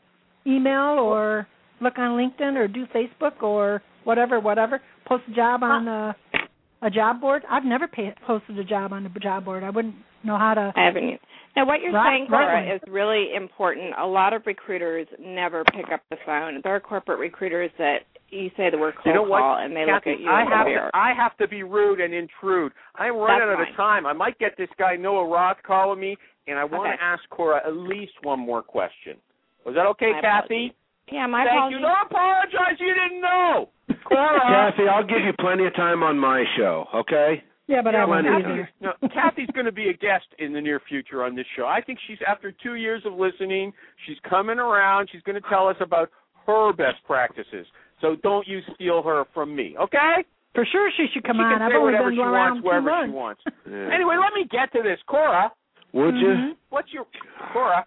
email or look on LinkedIn or do Facebook or whatever, post a job on a job board? I've never posted a job on a job board. I wouldn't know how to. I haven't. Now, what you're saying, Cora, is really important. A lot of recruiters never pick up the phone. There are corporate recruiters that you say the word cold call, and they Kathy, look at you I have to be rude and intrude. I'm running out of time. I might get this guy Noah Roth calling me, and I want to ask Cora at least one more question. Was that okay, Kathy? Yeah, my apologies. Thank you. Don't apologize. You didn't know. Cora. Kathy, I'll give you plenty of time on my show, okay? Yeah, but I won't either. No, Kathy's going to be a guest in the near future on this show. I think she's, after 2 years of listening, she's coming around. She's going to tell us about her best practices. So don't you steal her from me, okay? For sure she should come on. I've only been around wherever she wants. Yeah. Anyway, let me get to this. Cora. Would you? What's your... Cora,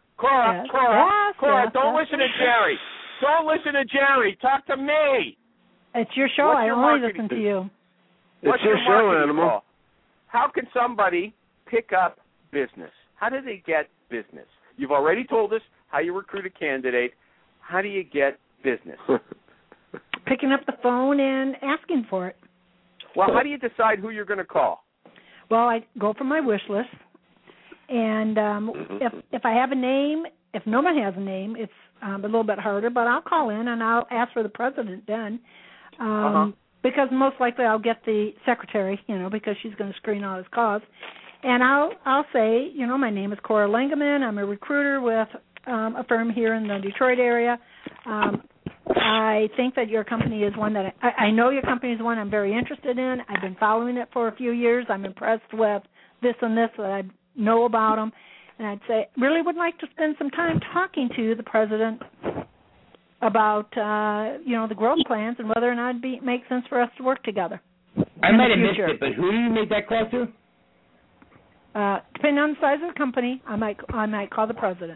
don't listen to Jerry. Don't listen to Jerry. Talk to me. It's your show. I only listen to you. It's your show, Animal. Call? How can somebody pick up business? How do they get business? You've already told us how you recruit a candidate. How do you get business? Picking up the phone and asking for it. Well, how do you decide who you're going to call? Well, I go from my wish list, and if I have a name, if no one has a name, it's a little bit harder, but I'll call in and I'll ask for the president then. Because most likely I'll get the secretary, because she's going to screen all his calls. And I'll say, my name is Cora Lengeman. I'm a recruiter with a firm here in the Detroit area. I think that your company is one that I know your company is one I'm very interested in. I've been following it for a few years. I'm impressed with this and this that I know about them. And I'd say really would like to spend some time talking to the president about, the growth plans and whether or not it makes sense for us to work together. I might have missed it, but who do you make that call to? Depending on the size of the company, I might call the president.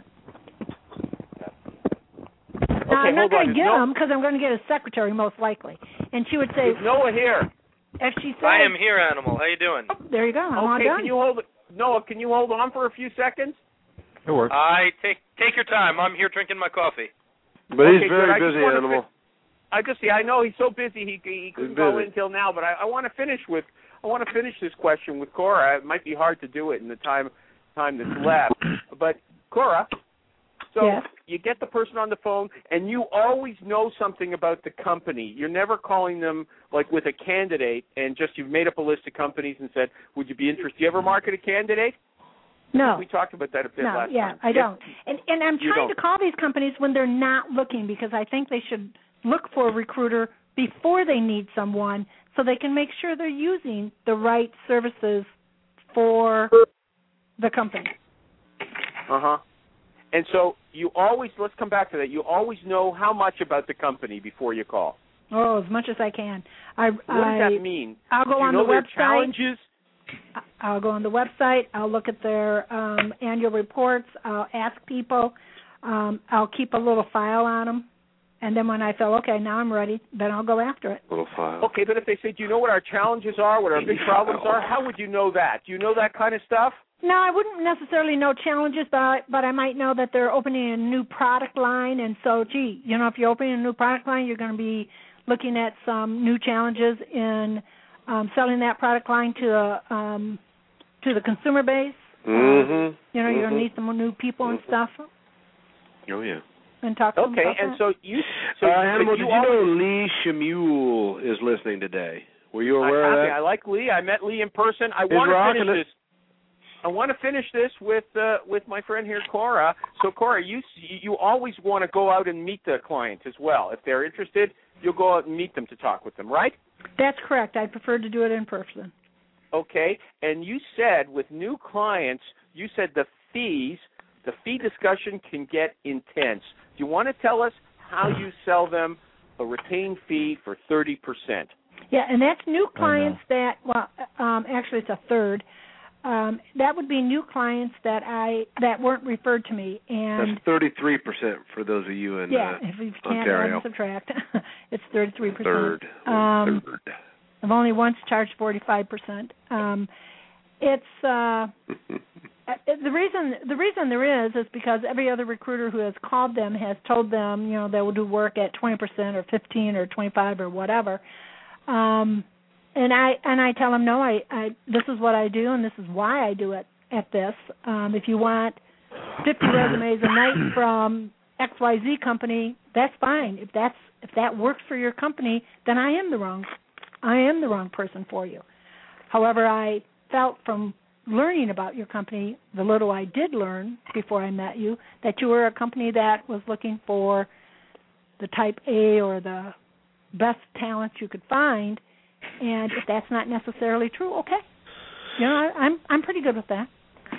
Now, I'm not going to get him because I'm going to get his secretary most likely, and she would say, "Is Noah here?" If she says, "I am here, Animal. How you doing?" Oh, there you go. I'm all done. Can you hold it, Noah? Can you hold on for a few seconds? It works. Take your time. I'm here drinking my coffee. But he's very busy, Animal. I know he's so busy he couldn't go in until now. But I want to finish this question with Cora. It might be hard to do it in the time that's left. But Cora, yes. You get the person on the phone, and you always know something about the company. You're never calling them like with a candidate, and just you've made up a list of companies and said, "Would you be interested?" Do you ever market a candidate? No. We talked about that a bit last time. I don't. And I'm trying to call these companies when they're not looking, because I think they should look for a recruiter before they need someone so they can make sure they're using the right services for the company. Uh-huh. And so let's come back to that. You always know how much about the company before you call. Oh, as much as I can. What does that mean? I'll go on the website. Challenges? I'll go on the website. I'll look at their annual reports. I'll ask people. I'll keep a little file on them. And then when I feel, okay, now I'm ready, then I'll go after it. Little file. Okay, but if they say, do you know what our challenges are, what our big problems are, how would you know that? Do you know that kind of stuff? No, I wouldn't necessarily know challenges, but I might know that they're opening a new product line. And so, if you're opening a new product line, you're going to be looking at some new challenges in selling that product line to the consumer base. Mm-hmm. You're going to need some new people and stuff. Oh, yeah. And talk to them about and that. so Animal, did you know Lee Shemuel is listening today? Were you aware of that? I like Lee. I met Lee in person. I want to finish this with my friend here, Cora. So, Cora, you always want to go out and meet the client as well. If they're interested, you'll go out and meet them to talk with them, right? That's correct. I prefer to do it in person. Okay. And you said with new clients, the fee discussion can get intense. Do you want to tell us how you sell them a retained fee for 30%? Yeah, and that's new clients actually it's a third. That would be new clients that weren't referred to me. And that's 33% for those of you in if you can't Ontario. Subtract, it's 33%. Third. I've only once charged 45%. It's the reason there is because every other recruiter who has called them has told them they will do work at 20% or 15 or 25 or whatever. And I tell them no. I this is what I do and this is why I do it at this. If you want 50 resumes a night from XYZ company, that's fine. If that works for your company, then I am the wrong person for you. However, I felt from learning about your company, the little I did learn before I met you, that you were a company that was looking for the type A or the best talent you could find. And if that's not necessarily true, okay. I'm pretty good with that.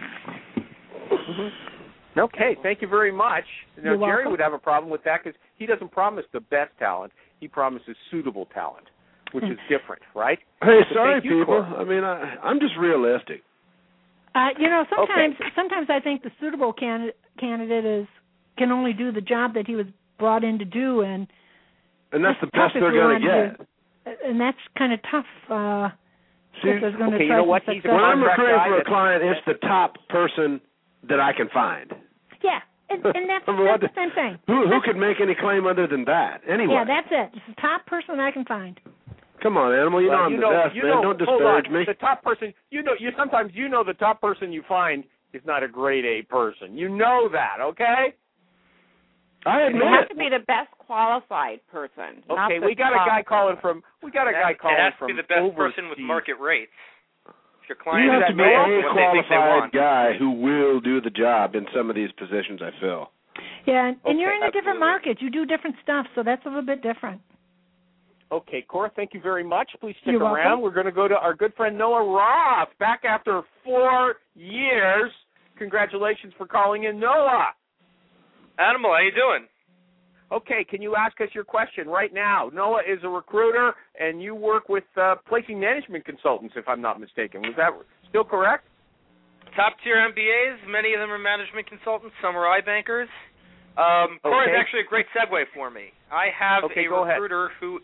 Mm-hmm. Okay, thank you very much. Now, You're Jerry welcome. would have a problem with that because he doesn't promise the best talent. He promises suitable talent, which is different, right? Hey, So sorry, thank you, people. Cora. I mean, I'm just realistic. Sometimes I think the suitable candidate can only do the job that he was brought in to do, and that's the best they're going to get. And that's kind of tough. If there's going to you know what? When I'm recruiting for a client, it's the top person that I can find. Yeah, and that's the same thing. Who could make any claim other than that? Anyway. Yeah, that's it. It's the top person I can find. Come on, Animal. I'm the best, man. Don't disparage me. The top person, sometimes the top person you find is not a grade A person. You know that, okay? I admit it has to be the best qualified person. Okay, we got a guy calling from. It has to be the best person with market rates. If your client you have to be a what they think they qualified want. guy who will do the job in some of these positions I fill. Yeah, and you're in a different market. You do different stuff, so that's a little bit different. Okay, Cora, thank you very much. Please stick You're around. welcome. We're going to go to our good friend Noah Roth, back after 4 years. Congratulations for calling in, Noah. Animal, how you doing? Okay, can you ask us your question right now? Noah is a recruiter, and you work with placing management consultants, if I'm not mistaken. Was that still correct? Top-tier MBAs. Many of them are management consultants. Some are iBankers. Cora is actually a great segue for me. I have a recruiter who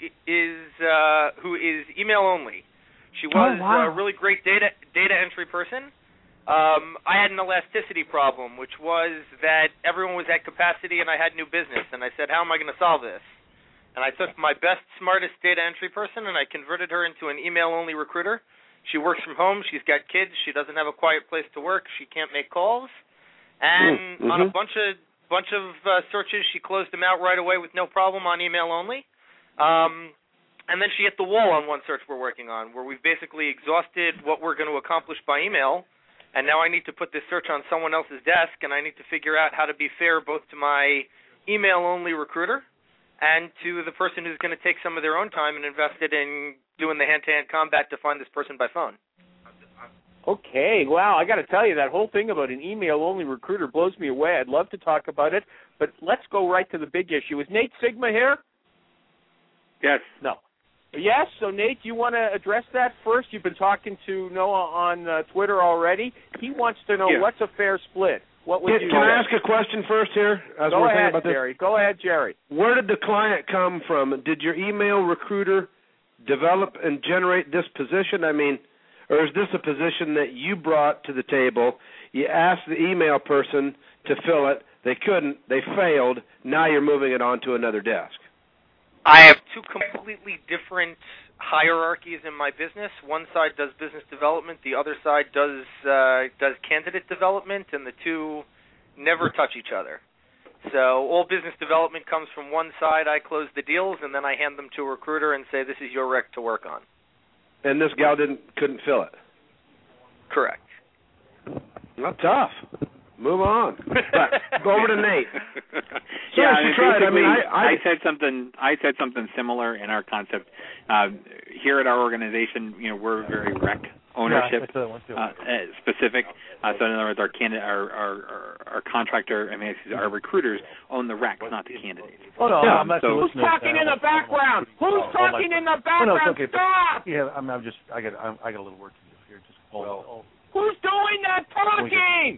is email only. She was a really great data entry person. I had an elasticity problem, which was that everyone was at capacity and I had new business. And I said, how am I going to solve this? And I took my best, smartest data entry person and I converted her into an email-only recruiter. She works from home. She's got kids. She doesn't have a quiet place to work. She can't make calls. And on a bunch of searches, she closed them out right away with no problem on email only. And then she hit the wall on one search we're working on, where we've basically exhausted what we're going to accomplish by email, and now I need to put this search on someone else's desk, and I need to figure out how to be fair both to my email-only recruiter and to the person who's going to take some of their own time and invest it in doing the hand-to-hand combat to find this person by phone. Okay, wow, I got to tell you, that whole thing about an email-only recruiter blows me away. I'd love to talk about it, but let's go right to the big issue. Is Nate Sigma here? Yes. No. Yes, so Nate, do you want to address that first? You've been talking to Noah on Twitter already. He wants to know what's a fair split. What would you Can I ask a question first here? Go ahead, Jerry. Go ahead, Jerry. Where did the client come from? Did your email recruiter develop and generate this position? I mean, or is this a position that you brought to the table? You asked the email person to fill it. They couldn't. They failed. Now you're moving it on to another desk. I have two completely different hierarchies in my business. One side does business development. The other side does candidate development, and the two never touch each other. So all business development comes from one side. I close the deals, and then I hand them to a recruiter and say, this is your rec to work on. And this gal couldn't fill it. Correct. Not tough. Move on. Go over to Nate. I said something similar in our concept. Here at our organization, we're very rec ownership specific. So in other words, our contractor, our recruiters own the recs, not the candidates. Oh no, I'm actually who's talking in the background? Who's talking in the background? No, it's okay. Stop! Yeah, I got a little work to do here. Just hold. Who's doing that talking?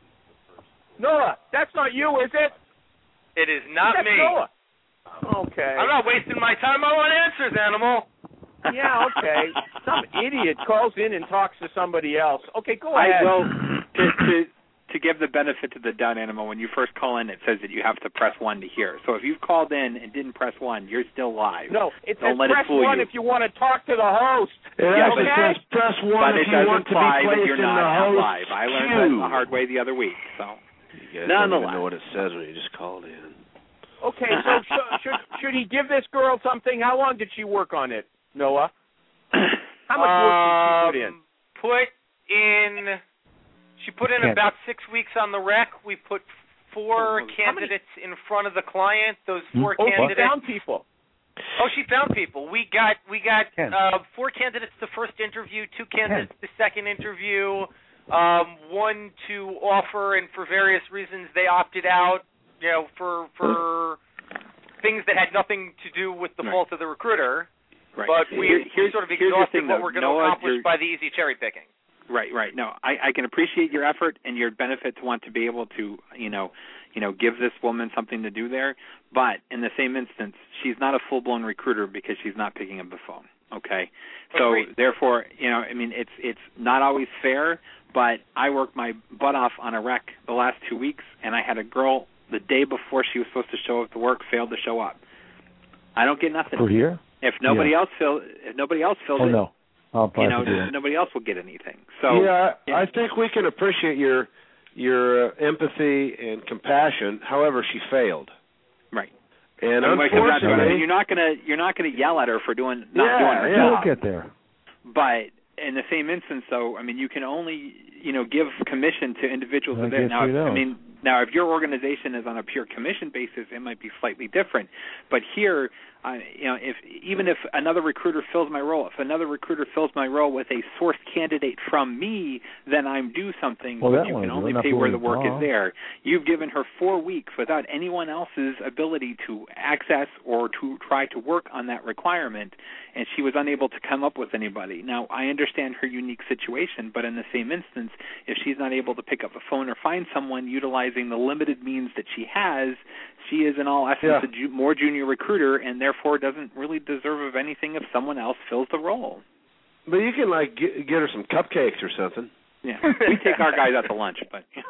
Noah, that's not you, is it? It is not me. Noah. Okay. I'm not wasting my time. I want answers, animal. Yeah, okay. Some idiot calls in and talks to somebody else. Okay, go ahead. To give the benefit to the doubt, animal, when you first call in, it says that you have to press 1 to hear. So if you've called in and didn't press 1, you're still live. No, it says press 1 if you want to talk to the host. It actually says press 1 if you want to be placed in the host live. I learned that the hard way the other week. So you guys don't even know what it says when you just called in. Okay, so should he give this girl something? How long did she work on it, Noah? How much work did she put in? She put in about 6 weeks on the rec. We put 4 candidates in front of the client. Those 4 candidates. She found people. Oh, she found people. We got 4 candidates the first interview, 2 candidates the second interview, 1 to offer, and for various reasons they opted out. For things that had nothing to do with the fault of the recruiter. Right. But we sort of exhausted what we're going to accomplish by the easy cherry picking. Right. No, I can appreciate your effort and your benefit to want to be able to, give this woman something to do there. But in the same instance, she's not a full-blown recruiter because she's not picking up the phone. Okay. So therefore, it's not always fair. But I worked my butt off on a rec the last 2 weeks, and I had a girl the day before she was supposed to show up to work failed to show up. I don't get nothing. For here? If nobody else fills it, nobody else will get anything. So I think we can appreciate your empathy and compassion. However, she failed. Right. And unfortunately, you're not gonna yell at her for doing her We'll job. get there. But in the same instance, though, you can only give commission to individuals. Now, if your organization is on a pure commission basis, it might be slightly different. But here, if another recruiter fills my role, if another recruiter fills my role with a sourced candidate from me, then I'm due something. Well, but you can only pay where the work is there. You've given her 4 weeks without anyone else's ability to access or to try to work on that requirement, and she was unable to come up with anybody. Now, I understand her unique situation, but in the same instance, if she's not able to pick up a phone or find someone utilizing the limited means that she has, she is in all essence a more junior recruiter, and therefore doesn't really deserve of anything if someone else fills the role. But you can get her some cupcakes or something. Yeah, we take our guys out to lunch, but if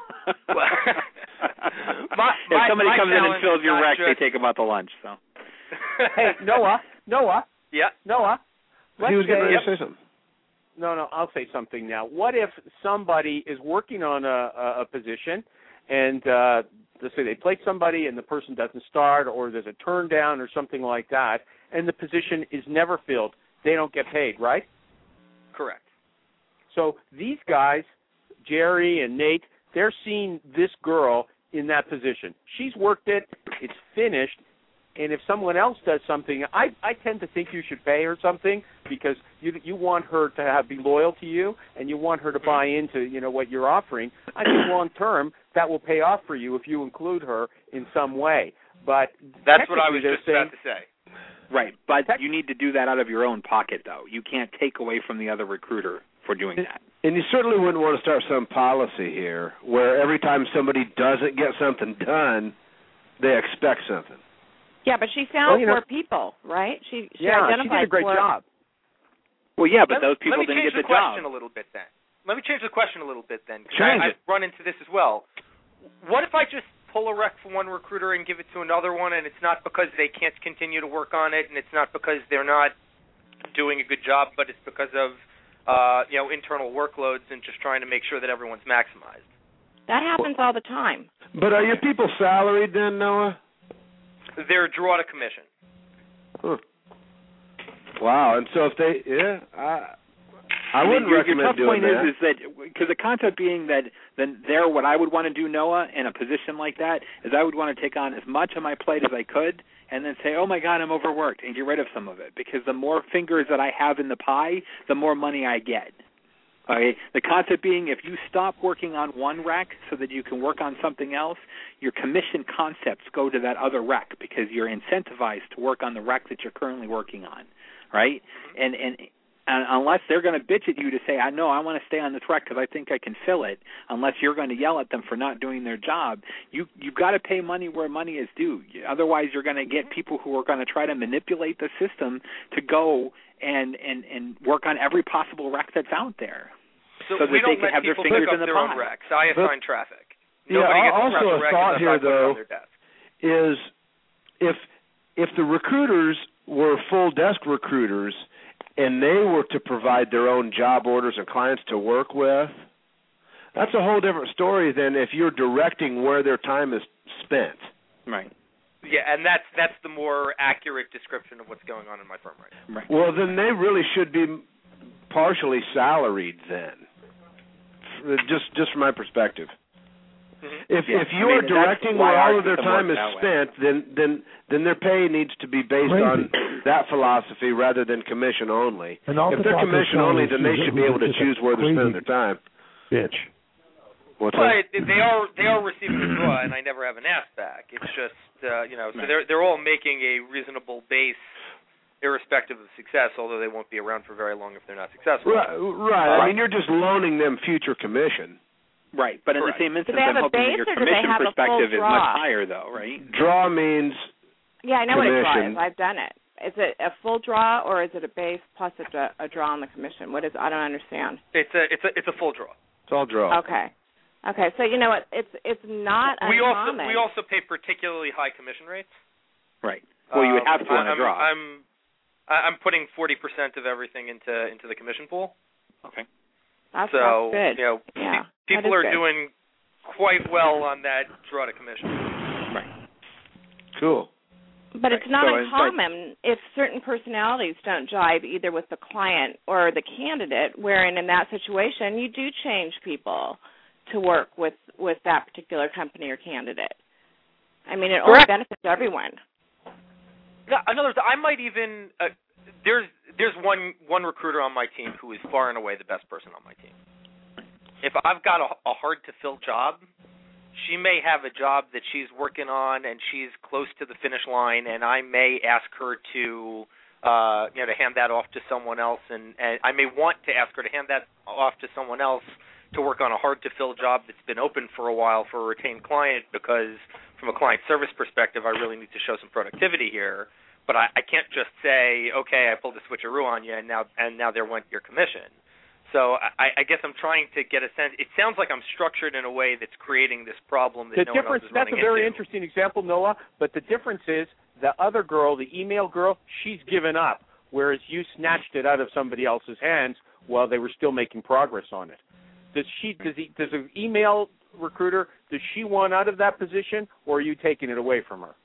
somebody comes in and fills your rec, they take them out to lunch. So, hey, Noah. Yeah, Noah. He was getting ready to say something. No, I'll say something now. What if somebody is working on a position and let's say they place somebody and the person doesn't start, or there's a turn down or something like that, and the position is never filled? They don't get paid, right? Correct. So these guys, Jerry and Nate, they're seeing this girl in that position. She's worked it. It's finished. And if someone else does something, I tend to think you should pay her something, because you want her to be loyal to you, and you want her to buy into what you're offering. I think long term that will pay off for you if you include her in some way. But that's what I was just about to say. Right, but you need to do that out of your own pocket, though. You can't take away from the other recruiter for doing that. And you certainly wouldn't want to start some policy here where every time somebody doesn't get something done, they expect something. Yeah, but she found 4 people, right? She identified she did a great job. Well, yeah, but those people didn't get the job. Let me change the question a little bit then. I've run into this as well. What if I just pull a rec from one recruiter and give it to another one, and it's not because they can't continue to work on it, and it's not because they're not doing a good job, but it's because of internal workloads and just trying to make sure that everyone's maximized? That happens all the time. But are your people salaried then, Noah? They're draw to commission. Huh. Wow, and so if they, I wouldn't recommend doing that. Your tough point is that, because the concept being that then what I would want to do, Noah, in a position like that, is I would want to take on as much of my plate as I could, and then say, oh my God, I'm overworked, and get rid of some of it, because the more fingers that I have in the pie, the more money I get. Okay. The concept being, if you stop working on one rec so that you can work on something else, your commission concepts go to that other rec, because you're incentivized to work on the rec that you're currently working on, right? And unless they're going to bitch at you to say, I want to stay on this rec because I think I can fill it, unless you're going to yell at them for not doing their job, you've got to pay money where money is due. Otherwise, you're going to get people who are going to try to manipulate the system to go and work on every possible rec that's out there, so that they can have their fingers in the pie. Own recs. I assign traffic. Also a thought here, though, is if the recruiters were full desk recruiters and they were to provide their own job orders and clients to work with, that's a whole different story than if you're directing where their time is spent. Right. Yeah, and that's the more accurate description of what's going on in my firm right now. Right. Well, then they really should be partially salaried then, just from my perspective. Mm-hmm. If you are directing where all of their time is spent, then their pay needs to be based on that philosophy rather than commission only. If they're commission only, then they should be able to choose where they're spending their time. Bitch. What's that? They are receiving a draw, and I never have an ask back. It's just so they're all making a reasonable base, irrespective of success, although they won't be around for very long if they're not successful. Right. I mean, you're just loaning them future commission. Right, but in the same instance, I'm hoping that your commission perspective is much higher, though, right? Draw means I know what a draw is. I've done it. Is it a full draw, or is it a base plus a draw on the commission? What is? I don't understand. It's a full draw. It's all draw. Okay, so you know what? It's not uncommon. We also pay particularly high commission rates. Right. Well, you would have to on a draw. I'm putting 40% of everything into the commission pool. Okay. That's good. People are doing quite well on that draw to commission. Right. Cool. But it's not uncommon if certain personalities don't jive either with the client or the candidate, wherein in that situation you do change people to work with that particular company or candidate. I mean, it only benefits everyone. In other words, I might even there's one recruiter on my team who is far and away the best person on my team. If I've got a hard-to-fill job, she may have a job that she's working on and she's close to the finish line, and I may ask her to to hand that off to someone else, and I may want to ask her to hand that off to someone else to work on a hard-to-fill job that's been open for a while for a retained client, because from a client service perspective, I really need to show some productivity here. But I can't just say, okay, I pulled a switcheroo on you, and now there went your commission. So I guess I'm trying to get a sense. It sounds like I'm structured in a way that's creating this problem that no one else is running into. That's a very interesting example, Noah, but the difference is the other girl, the email girl, she's given up, whereas you snatched it out of somebody else's hands while they were still making progress on it. Does an email recruiter, does she want out of that position, or are you taking it away from her?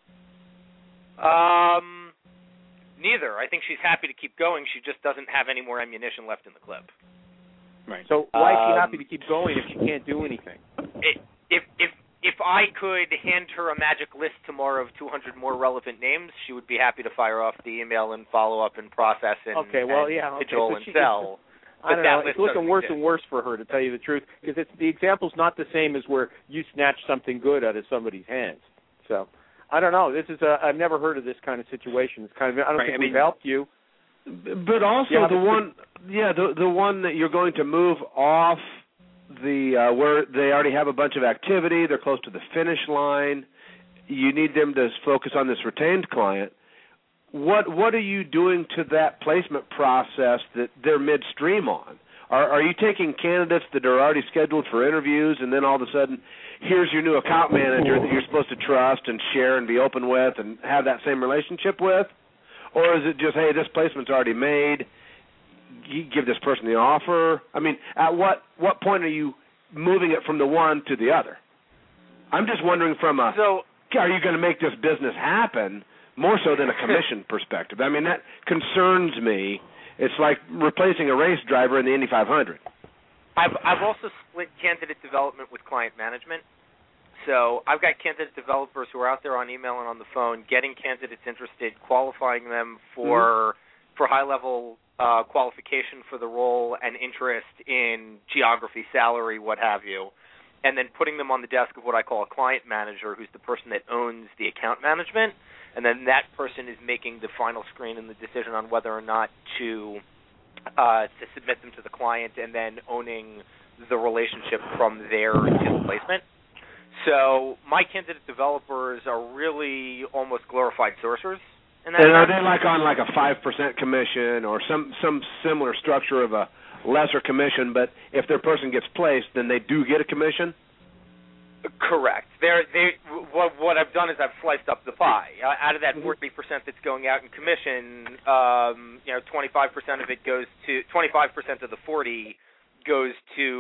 Neither. I think she's happy to keep going. She just doesn't have any more ammunition left in the clip. Right. So why is she happy to keep going if she can't do anything? If I could hand her a magic list tomorrow of 200 more relevant names, she would be happy to fire off the email and follow up and process and cajole and sell. I don't know. It's looking worse and worse for her, to tell you the truth, because the example's not the same as where you snatch something good out of somebody's hands. So I don't know. This is I've never heard of this kind of situation. It's kind of I don't think we've helped you. But also the one that you're going to move off the where they already have a bunch of activity, they're close to the finish line. You need them to focus on this retained client. What are you doing to that placement process that they're midstream on? Are you taking candidates that are already scheduled for interviews, and then all of a sudden, here's your new account manager that you're supposed to trust and share and be open with and have that same relationship with? Or is it just, hey, this placement's already made, you give this person the offer? I mean, at what point are you moving it from the one to the other? I'm just wondering are you going to make this business happen more so than a commission perspective? I mean, that concerns me. It's like replacing a race driver in the Indy 500. I've also split candidate development with client management. So I've got candidate developers who are out there on email and on the phone getting candidates interested, qualifying them for high-level qualification for the role and interest in geography, salary, what have you, and then putting them on the desk of what I call a client manager, who's the person that owns the account management, and then that person is making the final screen and the decision on whether or not to submit them to the client, and then owning the relationship from there to the placement. So my candidate developers are really almost glorified sourcers. And are they on a 5% commission or some similar structure of a lesser commission, but if their person gets placed, then they do get a commission? Correct. What I've done is I've sliced up the pie. Out of that 40% that's going out in commission, 25% of it goes to 25% of the 40 goes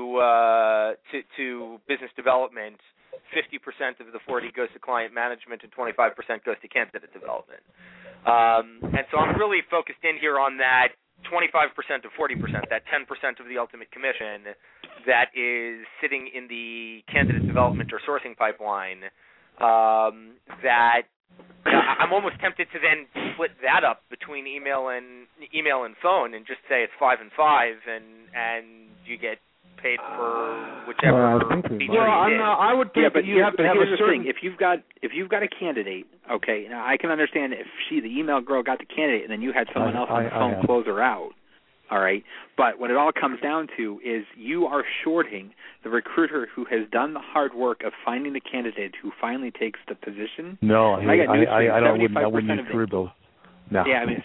to business development. 50% of the 40 goes to client management, and 25% goes to candidate development. And so I'm really focused in here on that 25% to 40%, that 10% of the ultimate commission that is sitting in the candidate development or sourcing pipeline, that I'm almost tempted to then split that up between email and phone and just say it's 5 and 5, and you get paid for whichever feature you did. I would think that you have to have a certain... If you've got a candidate, okay, now I can understand if the email girl got the candidate and then you had someone else on the phone close her out, all right? But what it all comes down to is you are shorting the recruiter who has done the hard work of finding the candidate who finally takes the position. No, I wouldn't include those. No. Yeah, I mean,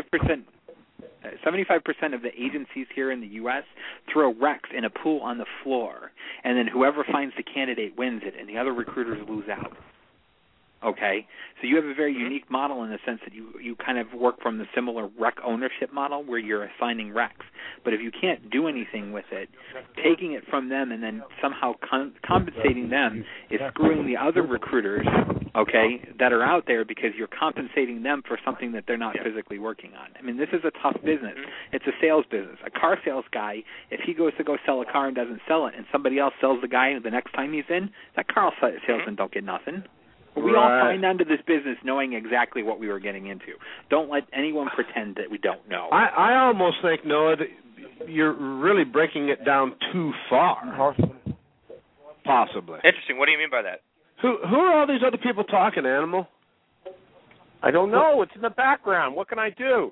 75% of the agencies here in the U.S. throw recs in a pool on the floor, and then whoever finds the candidate wins it, and the other recruiters lose out. Okay, so you have a very unique model in the sense that you kind of work from the similar rec ownership model where you're assigning recs. But if you can't do anything with it, taking it from them and then somehow compensating them is screwing the other recruiters, okay, that are out there because you're compensating them for something that they're not physically working on. I mean, this is a tough business. It's a sales business. A car sales guy, if he goes to go sell a car and doesn't sell it and somebody else sells the guy the next time he's in, that car salesman don't get nothing. We all signed onto this business knowing exactly what we were getting into. Don't let anyone pretend that we don't know. I almost think, Noah, that you're really breaking it down too far. Possibly. Interesting. What do you mean by that? Who are all these other people talking, Animal? I don't know. It's in the background. What can I do?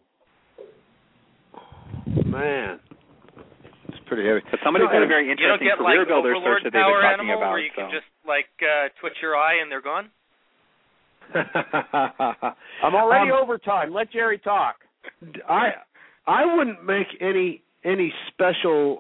Man. It's pretty heavy. But somebody's got a very interesting career builder search that they've been talking Animal, about. Where you can just, twitch your eye and they're gone? I'm already over time. Let Jerry talk. I wouldn't make any special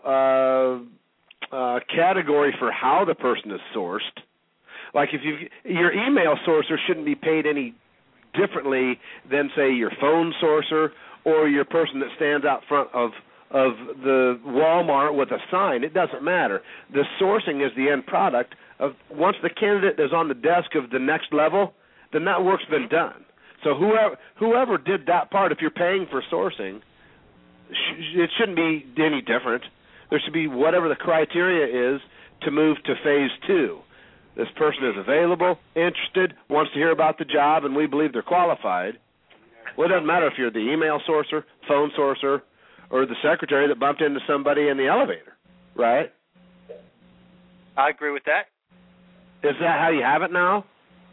category for how the person is sourced. Like if your email sourcer shouldn't be paid any differently than, say, your phone sourcer or your person that stands out front of the Walmart with a sign. It doesn't matter. The sourcing is the end product of once the candidate is on the desk of the next level, then that work's been done. So whoever did that part, if you're paying for sourcing, it shouldn't be any different. There should be whatever the criteria is to move to phase 2. This person is available, interested, wants to hear about the job, and we believe they're qualified. Well, it doesn't matter if you're the email sourcer, phone sourcer, or the secretary that bumped into somebody in the elevator, right? I agree with that. Is that how you have it now?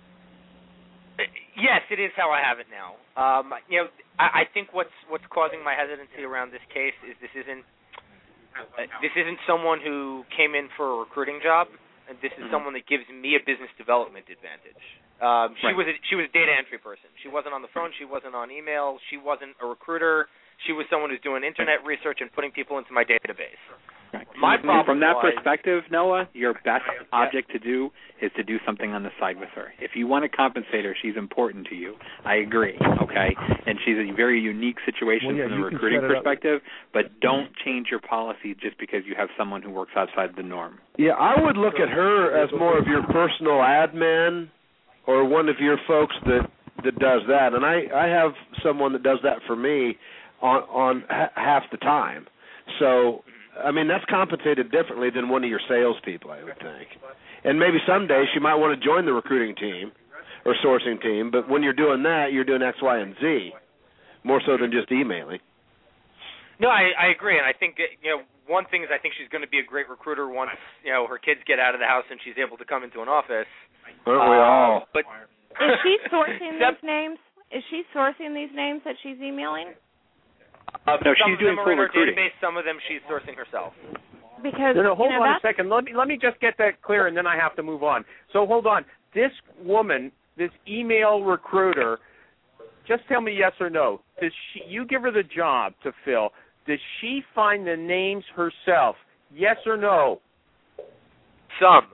Yes, it is how I have it now. I think what's causing my hesitancy around this case is this isn't someone who came in for a recruiting job, and this is someone that gives me a business development advantage. She was a data entry person. She wasn't on the phone. She wasn't on email. She wasn't a recruiter. She was someone who's doing internet research and putting people into my database. My problem from that perspective, Noah, your best object to do is to do something on the side with her. If you want to compensate her, she's important to you. I agree, okay? And she's a very unique situation from the recruiting perspective, but don't change your policy just because you have someone who works outside the norm. Yeah, I would look at her as more of your personal admin or one of your folks that does that. And I have someone that does that for me on half the time. So, I mean, that's compensated differently than one of your salespeople, I would think. And maybe someday she might want to join the recruiting team or sourcing team, but when you're doing that, you're doing X, Y, and Z, more so than just emailing. No, I agree, and I think one thing is I think she's going to be a great recruiter once her kids get out of the house and she's able to come into an office. Aren't we all? But is she sourcing these names? Is she sourcing these names that she's emailing? No, she's doing full recruiting. Database, some of them she's sourcing herself. Because hold on a second. Let me just get that clear, and then I have to move on. So hold on. This woman, this email recruiter, just tell me yes or no. You give her the job to fill? Does she find the names herself? Yes or no? Some.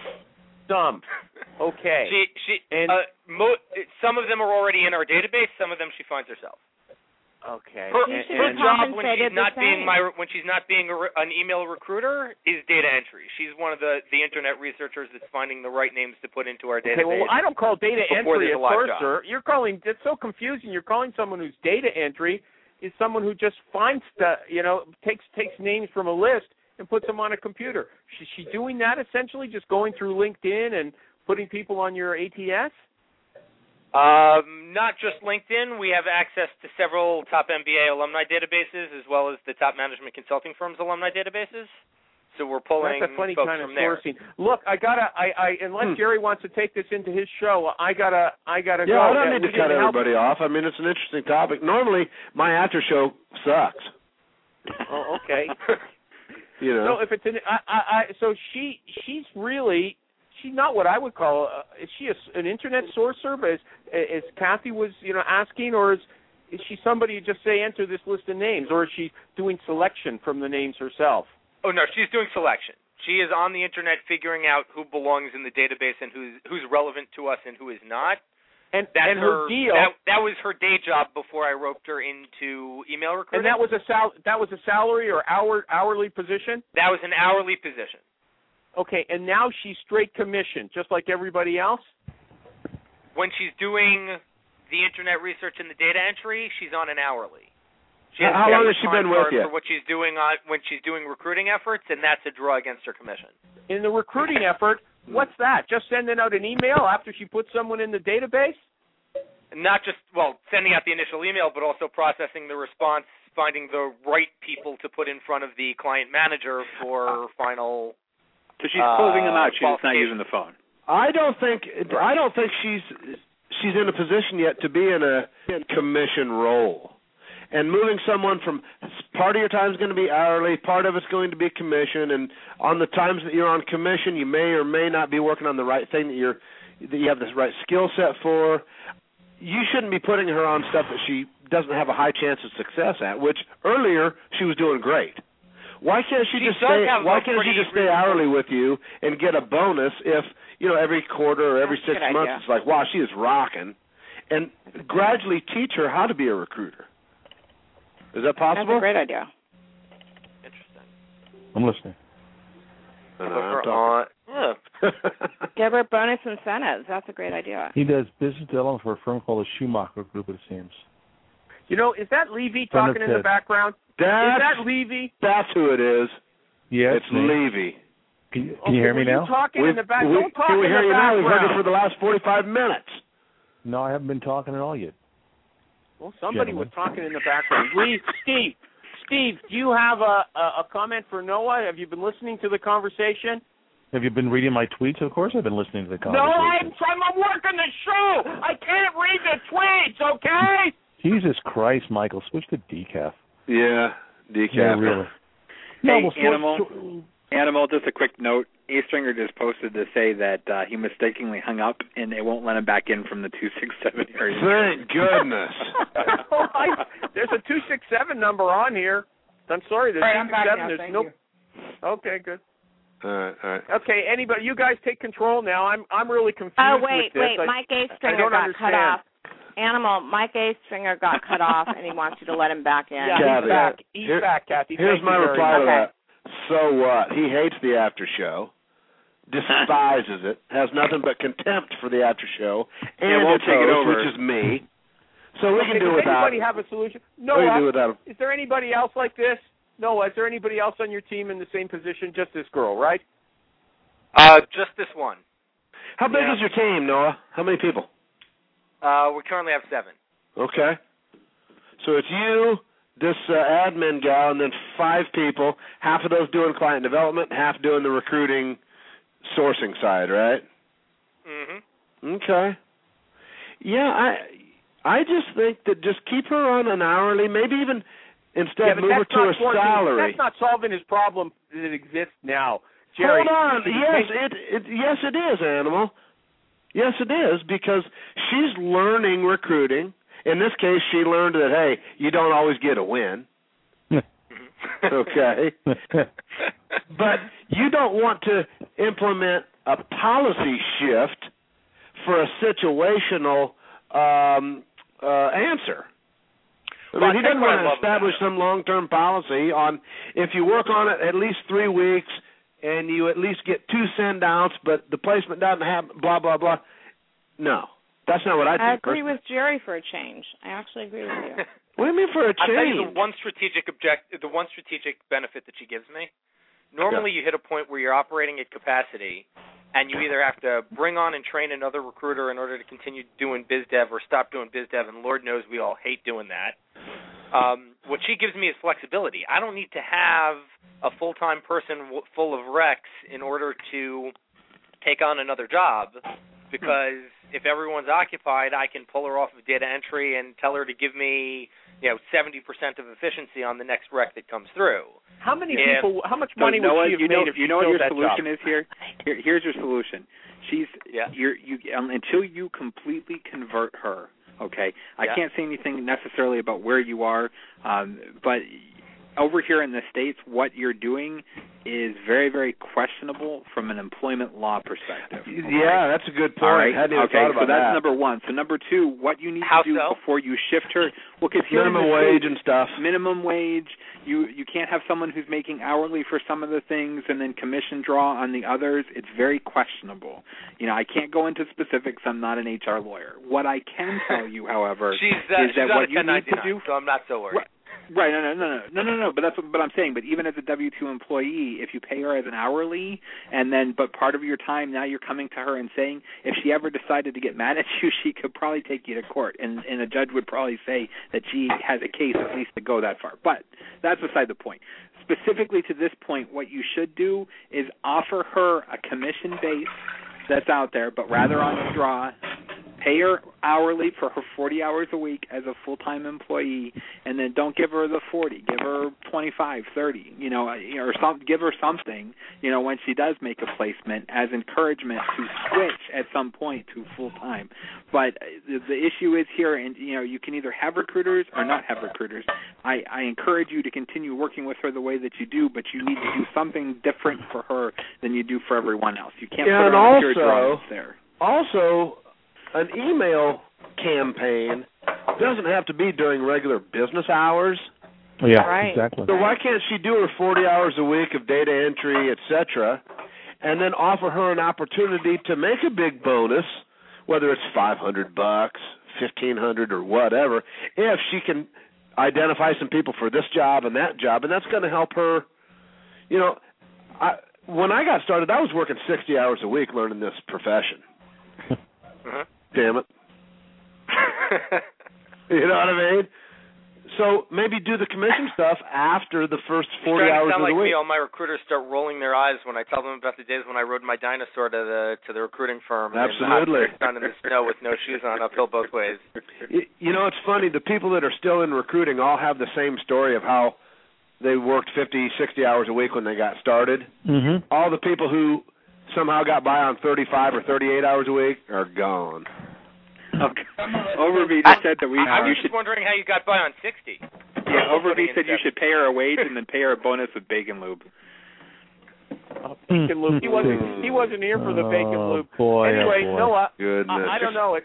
Okay. Some of them are already in our database. Some of them she finds herself. Okay. Her job when she's not being an email recruiter is data entry. She's one of the internet researchers that's finding the right names to put into our database. Okay, well, I don't call data entry a sourcer. You're calling, it's so confusing. You're calling someone who's data entry is someone who just finds stuff, takes names from a list and puts them on a computer. Is she doing that essentially, just going through LinkedIn and putting people on your ATS? Not just LinkedIn. We have access to several top MBA alumni databases as well as the top management consulting firms' alumni databases. So we're pulling That's a funny folks kind of from there. sourcing. Look, unless Jerry wants to take this into his show, I gotta go. Yeah, I don't need to cut everybody off. I mean, it's an interesting topic. Normally, my after show sucks. Oh, okay. So if it's so she's really. She's not what I would call. Is she an internet sourcer? But as Kathy was, asking, or is she somebody who just say enter this list of names, or is she doing selection from the names herself? Oh no, she's doing selection. She is on the internet figuring out who belongs in the database and who's relevant to us and who is not. And her deal that was her day job before I roped her into email recruiting. And that was a salary or hourly position? That was an hourly position. Okay, and now she's straight commission, just like everybody else? When she's doing the internet research and the data entry, she's on an hourly. How long has she been with you? For what she's doing when she's doing recruiting efforts, and that's a draw against her commission. In the recruiting effort, what's that? Just sending out an email after she puts someone in the database? Not just, sending out the initial email, but also processing the response, finding the right people to put in front of the client manager for final. So she's closing them out. She's just not using the phone. I don't think she's in a position yet to be in a commission role. And moving someone from part of your time is going to be hourly, part of it's going to be commission, and on the times that you're on commission, you may or may not be working on the right thing that you have the right skill set for. You shouldn't be putting her on stuff that she doesn't have a high chance of success at, which earlier she was doing great. Why can't she just stay hourly with you and get a bonus if, every quarter or every 6 months it's like, wow, she is rocking, and gradually teach her how to be a recruiter. Is that possible? That's a great idea. Interesting. I'm listening. Give her bonus incentives. That's a great idea. He does business development for a firm called the Schumacher Group, it seems. Is that Levy talking in the background? Is that Levy? That's who it is. Yes, it's Levy. Can you hear me now? Talking in the back. Don't talk can we in hear the you now? background. We've heard you for the last 45 minutes. No, I haven't been talking at all yet. Well, somebody was talking in the background. Steve, do you have a comment for Noah? Have you been listening to the conversation? Have you been reading my tweets? Of course I've been listening to the conversation. No, I'm working the show. I can't read the tweets, okay? Jesus Christ, Michael, switch to decaf. Yeah, decaf. Yeah, really. Hey, Animal, just a quick note. A Stringer just posted to say that he mistakenly hung up and they won't let him back in from the 267 area. Thank goodness. There's a 267 number on here. I'm sorry, there's 267. There's no. Okay, good. All right. Okay, anybody, you guys take control now. I'm really confused. Oh wait, with this. Mike A. Stringer got cut off. Animal, Mike A. Stringer got cut off, and he wants you to let him back in. Yeah, he's back. He's back, Kathy. Here's my reply to that. So what? He hates the after show, despises it, has nothing but contempt for the after show, and won't take it over, which is me. So we can do without. Does anybody have a solution? No. We can do without him. Is there anybody else like this? No. Is there anybody else on your team in the same position? Just this girl, right? Just this one. How big is your team, Noah? How many people? We currently have 7. Okay. So it's you, this admin gal, and then 5 people, half of those doing client development, half doing the recruiting sourcing side, right? Mm-hmm. Okay. Yeah, I just think that just keep her on an hourly, maybe even instead move her to a salary. That's not solving his problem that exists now. Jerry, hold on. Yes, it is, Animal. Yes, it is, because she's learning recruiting. In this case, she learned that, hey, you don't always get a win. Okay? But you don't want to implement a policy shift for a situational answer. I mean, he doesn't want to establish some long-term policy on if you work on it at least 3 weeks and you at least get 2 send-outs, but the placement doesn't have blah, blah, blah. No, that's not what I think. I agree with Jerry for a change. I actually agree with you. What do you mean for a change? I'll tell you the one strategic benefit that she gives me. Normally you hit a point where you're operating at capacity and you either have to bring on and train another recruiter in order to continue doing biz dev or stop doing biz dev, and Lord knows we all hate doing that. What she gives me is flexibility. I don't need to have a full-time person full of recs in order to take on another job, because if everyone's occupied, I can pull her off of data entry and tell her to give me 70% of efficiency on the next rec that comes through. How many people? How much money would she have made if you know what your solution job? is here? Here's your solution. Until you completely convert her. Okay, I can't say anything necessarily about where you are, but over here in the States, what you're doing is very, very questionable from an employment law perspective. Yeah, that's a good point. Right. I hadn't even thought about so that's that. number one. So number two, what you need to do before you shift her, minimum wage and stuff. Minimum wage. You can't have someone who's making hourly for some of the things and then commission draw on the others. It's very questionable. I can't go into specifics. I'm not an HR lawyer. What I can tell you, however, is that what you need to do. So I'm not so worried. Right, no. But that's what I'm saying. But even as a W-2 employee, if you pay her as an hourly, but part of your time now you're coming to her and saying, if she ever decided to get mad at you, she could probably take you to court, and a judge would probably say that she has a case at least to go that far. But that's beside the point. Specifically to this point, what you should do is offer her a commission base that's out there, but rather on a draw. Pay her hourly for her 40 hours a week as a full-time employee, and then don't give her the 40. Give her 25, 30, give her something, when she does make a placement as encouragement to switch at some point to full-time. But the issue is here, and, you can either have recruiters or not have recruiters. I encourage you to continue working with her the way that you do, but you need to do something different for her than you do for everyone else. You can't put her on a pure draw there. Also, an email campaign doesn't have to be during regular business hours. Yeah, right. Exactly. So why can't she do her 40 hours a week of data entry, etc., and then offer her an opportunity to make a big bonus, whether it's $500, $1,500, or whatever, if she can identify some people for this job and that job, and that's going to help her. When I got started, I was working 60 hours a week learning this profession. Damn it. You know what I mean? So maybe do the commission stuff after the first 40 hours of the week. Me, all my recruiters start rolling their eyes when I tell them about the days when I rode my dinosaur to the recruiting firm. Absolutely. Down in the snow with no shoes on, uphill both ways. It's funny. The people that are still in recruiting all have the same story of how they worked 50, 60 hours a week when they got started. Mm-hmm. All the people who somehow got by on 35 or 38 hours a week are gone. Okay. Overby just said that I was just wondering how you got by on 60. Yeah, Overby said you should pay her a wage and then pay her a bonus with bacon lube. Bacon lube. He wasn't here for the bacon lube. Boy, anyway, boy. Noah, Goodness. I don't know.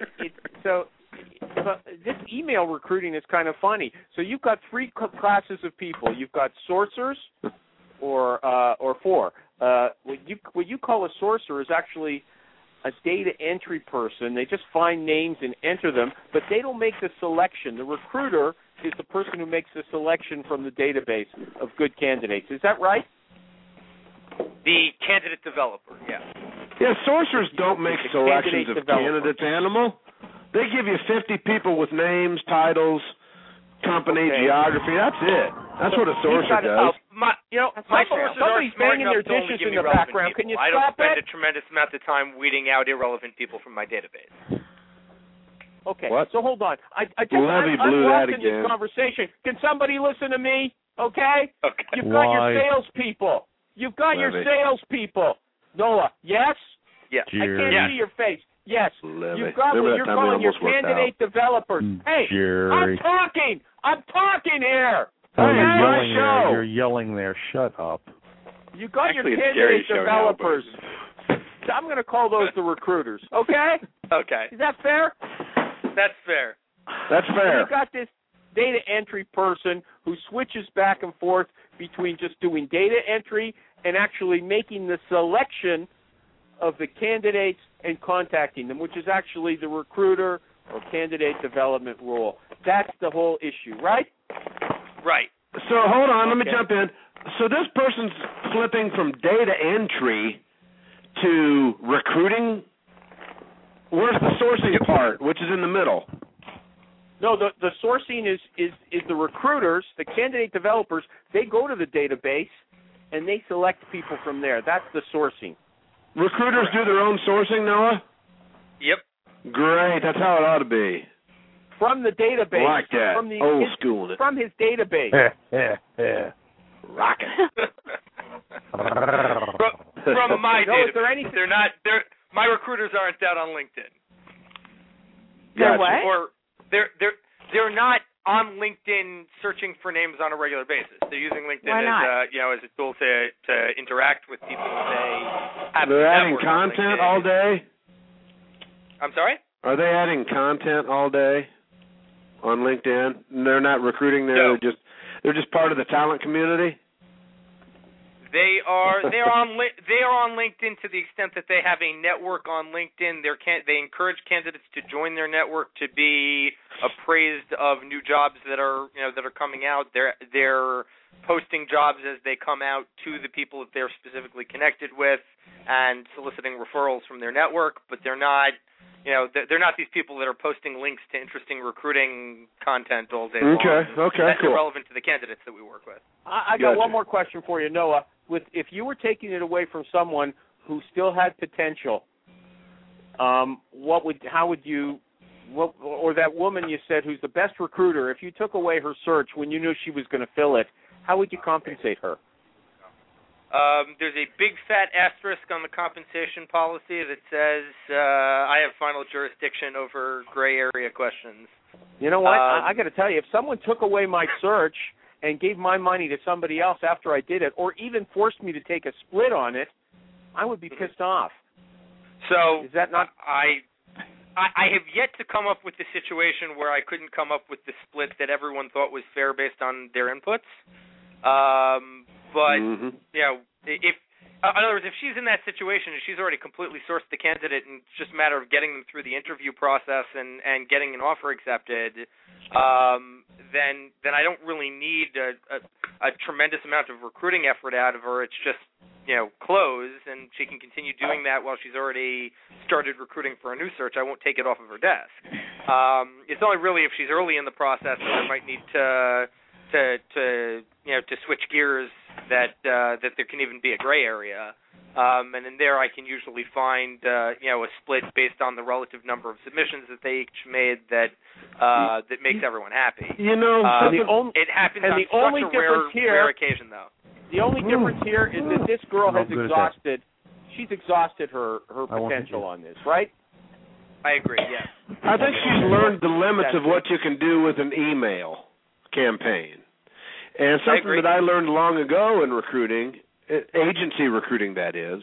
But this email recruiting is kind of funny. So you've got three classes of people. You've got sourcers, or four. What you call a sourcer is actually a data entry person. They just find names and enter them, but they don't make the selection. The recruiter is the person who makes the selection from the database of good candidates. Is that right? The candidate developer, yeah. Yeah, sourcers don't make selections of candidates, Animal. They give you 50 people with names, titles, company, geography. That's it. That's what a sourcer does. My sources are smart enough to only give me relevant people. Can you I don't stop spend it? a tremendous amount of time weeding out irrelevant people from my database. Okay, what? So hold on. I'm blew lost that in again. this conversation. Can somebody listen to me? Okay? Okay. You've got your salespeople. You've got your salespeople. Noah, yes? Yes. I can't see your face. Yes. Levy. You've got what you're calling your candidate developers. Hey, Jerry. I'm talking here. Oh, Okay? you're yelling there. Shut up. You got your It's candidate Jerry's show now, developers. I'm going to call those the recruiters. Okay? Okay. Is that fair? That's fair. That's fair. You got this data entry person who switches back and forth between just doing data entry and actually making the selection of the candidates and contacting them, which is actually the recruiter or candidate development role. That's the whole issue, right? Right. So hold on, let me jump in. So this person's flipping from data entry to recruiting. Where's the sourcing part, which is in the middle? No, the sourcing is the recruiters, the candidate developers. They go to the database and they select people from there. That's the sourcing. Recruiters do their own sourcing, Noah? Yep. Great, that's how it ought to be. From the database. Like that. From Old school. From his database. Rockin'. From my No, database. is there anything? My recruiters aren't out on LinkedIn. They're what? Or they're not on LinkedIn searching for names on a regular basis. They're using LinkedIn as a tool to interact with people they have. They're adding content all day? I'm sorry? Are they adding content all day on LinkedIn? They're not recruiting there. No. They're just part of the talent community? They are on LinkedIn to the extent that they have a network on LinkedIn. They encourage candidates to join their network to be appraised of new jobs that are coming out. They're posting jobs as they come out to the people that they're specifically connected with and soliciting referrals from their network, but they're not these people that are posting links to interesting recruiting content all day long. Okay, That's cool. irrelevant to the candidates that we work with. I got one more question for you, Noah. If you were taking it away from someone who still had potential, or that woman you said who's the best recruiter, if you took away her search when you knew she was going to fill it, how would you compensate her? There's a big fat asterisk on the compensation policy that says I have final jurisdiction over gray area questions. You know what? I got to tell you, if someone took away my search and gave my money to somebody else after I did it, or even forced me to take a split on it, I would be pissed off. So is that not? I have yet to come up with the situation where I couldn't come up with the split that everyone thought was fair based on their inputs. But if in other words, if she's in that situation and she's already completely sourced the candidate and it's just a matter of getting them through the interview process and getting an offer accepted, then I don't really need a tremendous amount of recruiting effort out of her. It's just closed, and she can continue doing that while she's already started recruiting for a new search. I won't take it off of her desk. It's only really if she's early in the process that I might need to switch gears that there can even be a gray area, and in there I can usually find a split based on the relative number of submissions that they each made that makes everyone happy. It happens on such a rare occasion, though. The only difference here is that this girl has exhausted. She's exhausted her potential on this, right? I agree. Yes. I think she's learned the limits of what you can do with an email campaign. And something that I learned long ago in recruiting, agency recruiting that is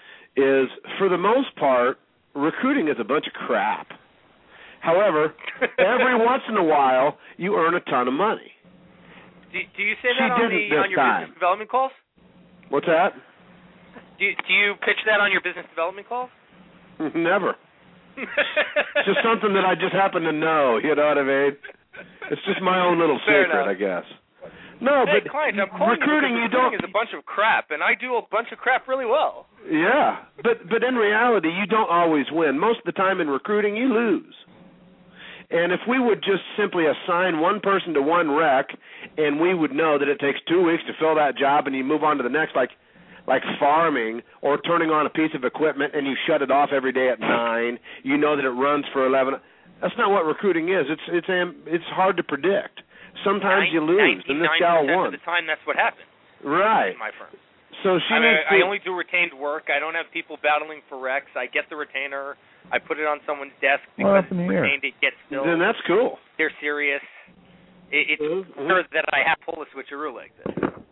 for the most part, recruiting is a bunch of crap. However, every once in a while, you earn a ton of money. Do you say that on your business development calls? What's that? Do you pitch that on your business development calls? Never. It's just something that I just happen to know, you know what I mean? It's just my own little secret, I guess. No, hey, but client, I'm calling recruiting is a bunch of crap, and I do a bunch of crap really well. Yeah, but in reality, you don't always win. Most of the time in recruiting, you lose. And if we would just simply assign one person to one rec, and we would know that it takes 2 weeks to fill that job, and you move on to the next, like farming or turning on a piece of equipment, and you shut it off every day at 9. You know that it runs for 11. That's not what recruiting is. It's hard to predict. Sometimes you lose, and this gal won. 99% of the time, that's what happens. Right. In my firm. So I only do retained work. I don't have people battling for recs. I get the retainer. I put it on someone's desk because it's retained. It gets filled. Then that's cool. They're serious. It's rare that I have to pull a switcheroo like this.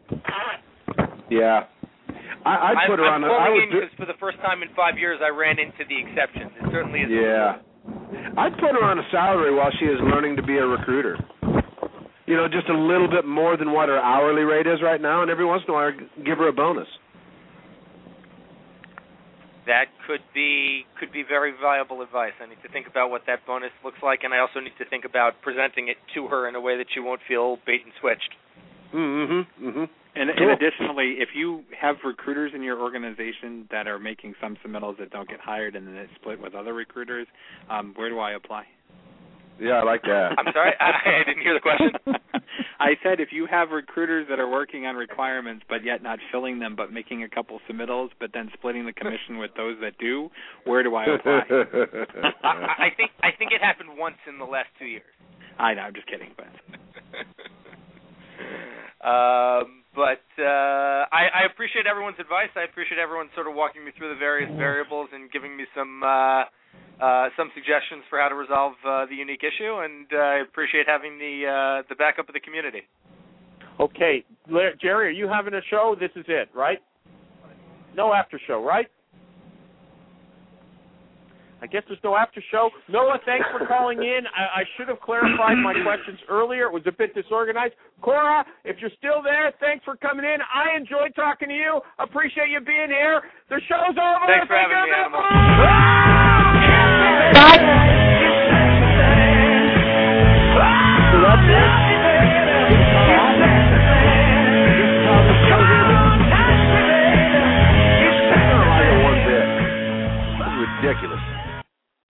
Yeah. I'd put her on. I'm calling in because for the first time in 5 years, I ran into the exceptions. It certainly is. Yeah. I'd put her on a salary while she is learning to be a recruiter. Just a little bit more than what her hourly rate is right now, and every once in a while give her a bonus. That could be very valuable advice. I need to think about what that bonus looks like, and I also need to think about presenting it to her in a way that she won't feel bait and switched. And additionally, if you have recruiters in your organization that are making some submittals that don't get hired and then it's split with other recruiters, where do I apply? Yeah, I like that. I'm sorry, I didn't hear the question. I said if you have recruiters that are working on requirements but yet not filling them but making a couple submittals but then splitting the commission with those that do, where do I apply? I think it happened once in the last 2 years. I know, I'm just kidding. But I appreciate everyone's advice. I appreciate everyone sort of walking me through the various variables and giving me some some suggestions for how to resolve the unique issue, and I appreciate having the backup of the community. Okay, Jerry, are you having a show? This is it, right? No after show, right? I guess there's no after show. Noah, thanks for calling in. I should have clarified my questions earlier. It was a bit disorganized. Cora, if you're still there, thanks for coming in. I enjoyed talking to you. Appreciate you being here. The show's over. Thanks for having me, Animal. Bye.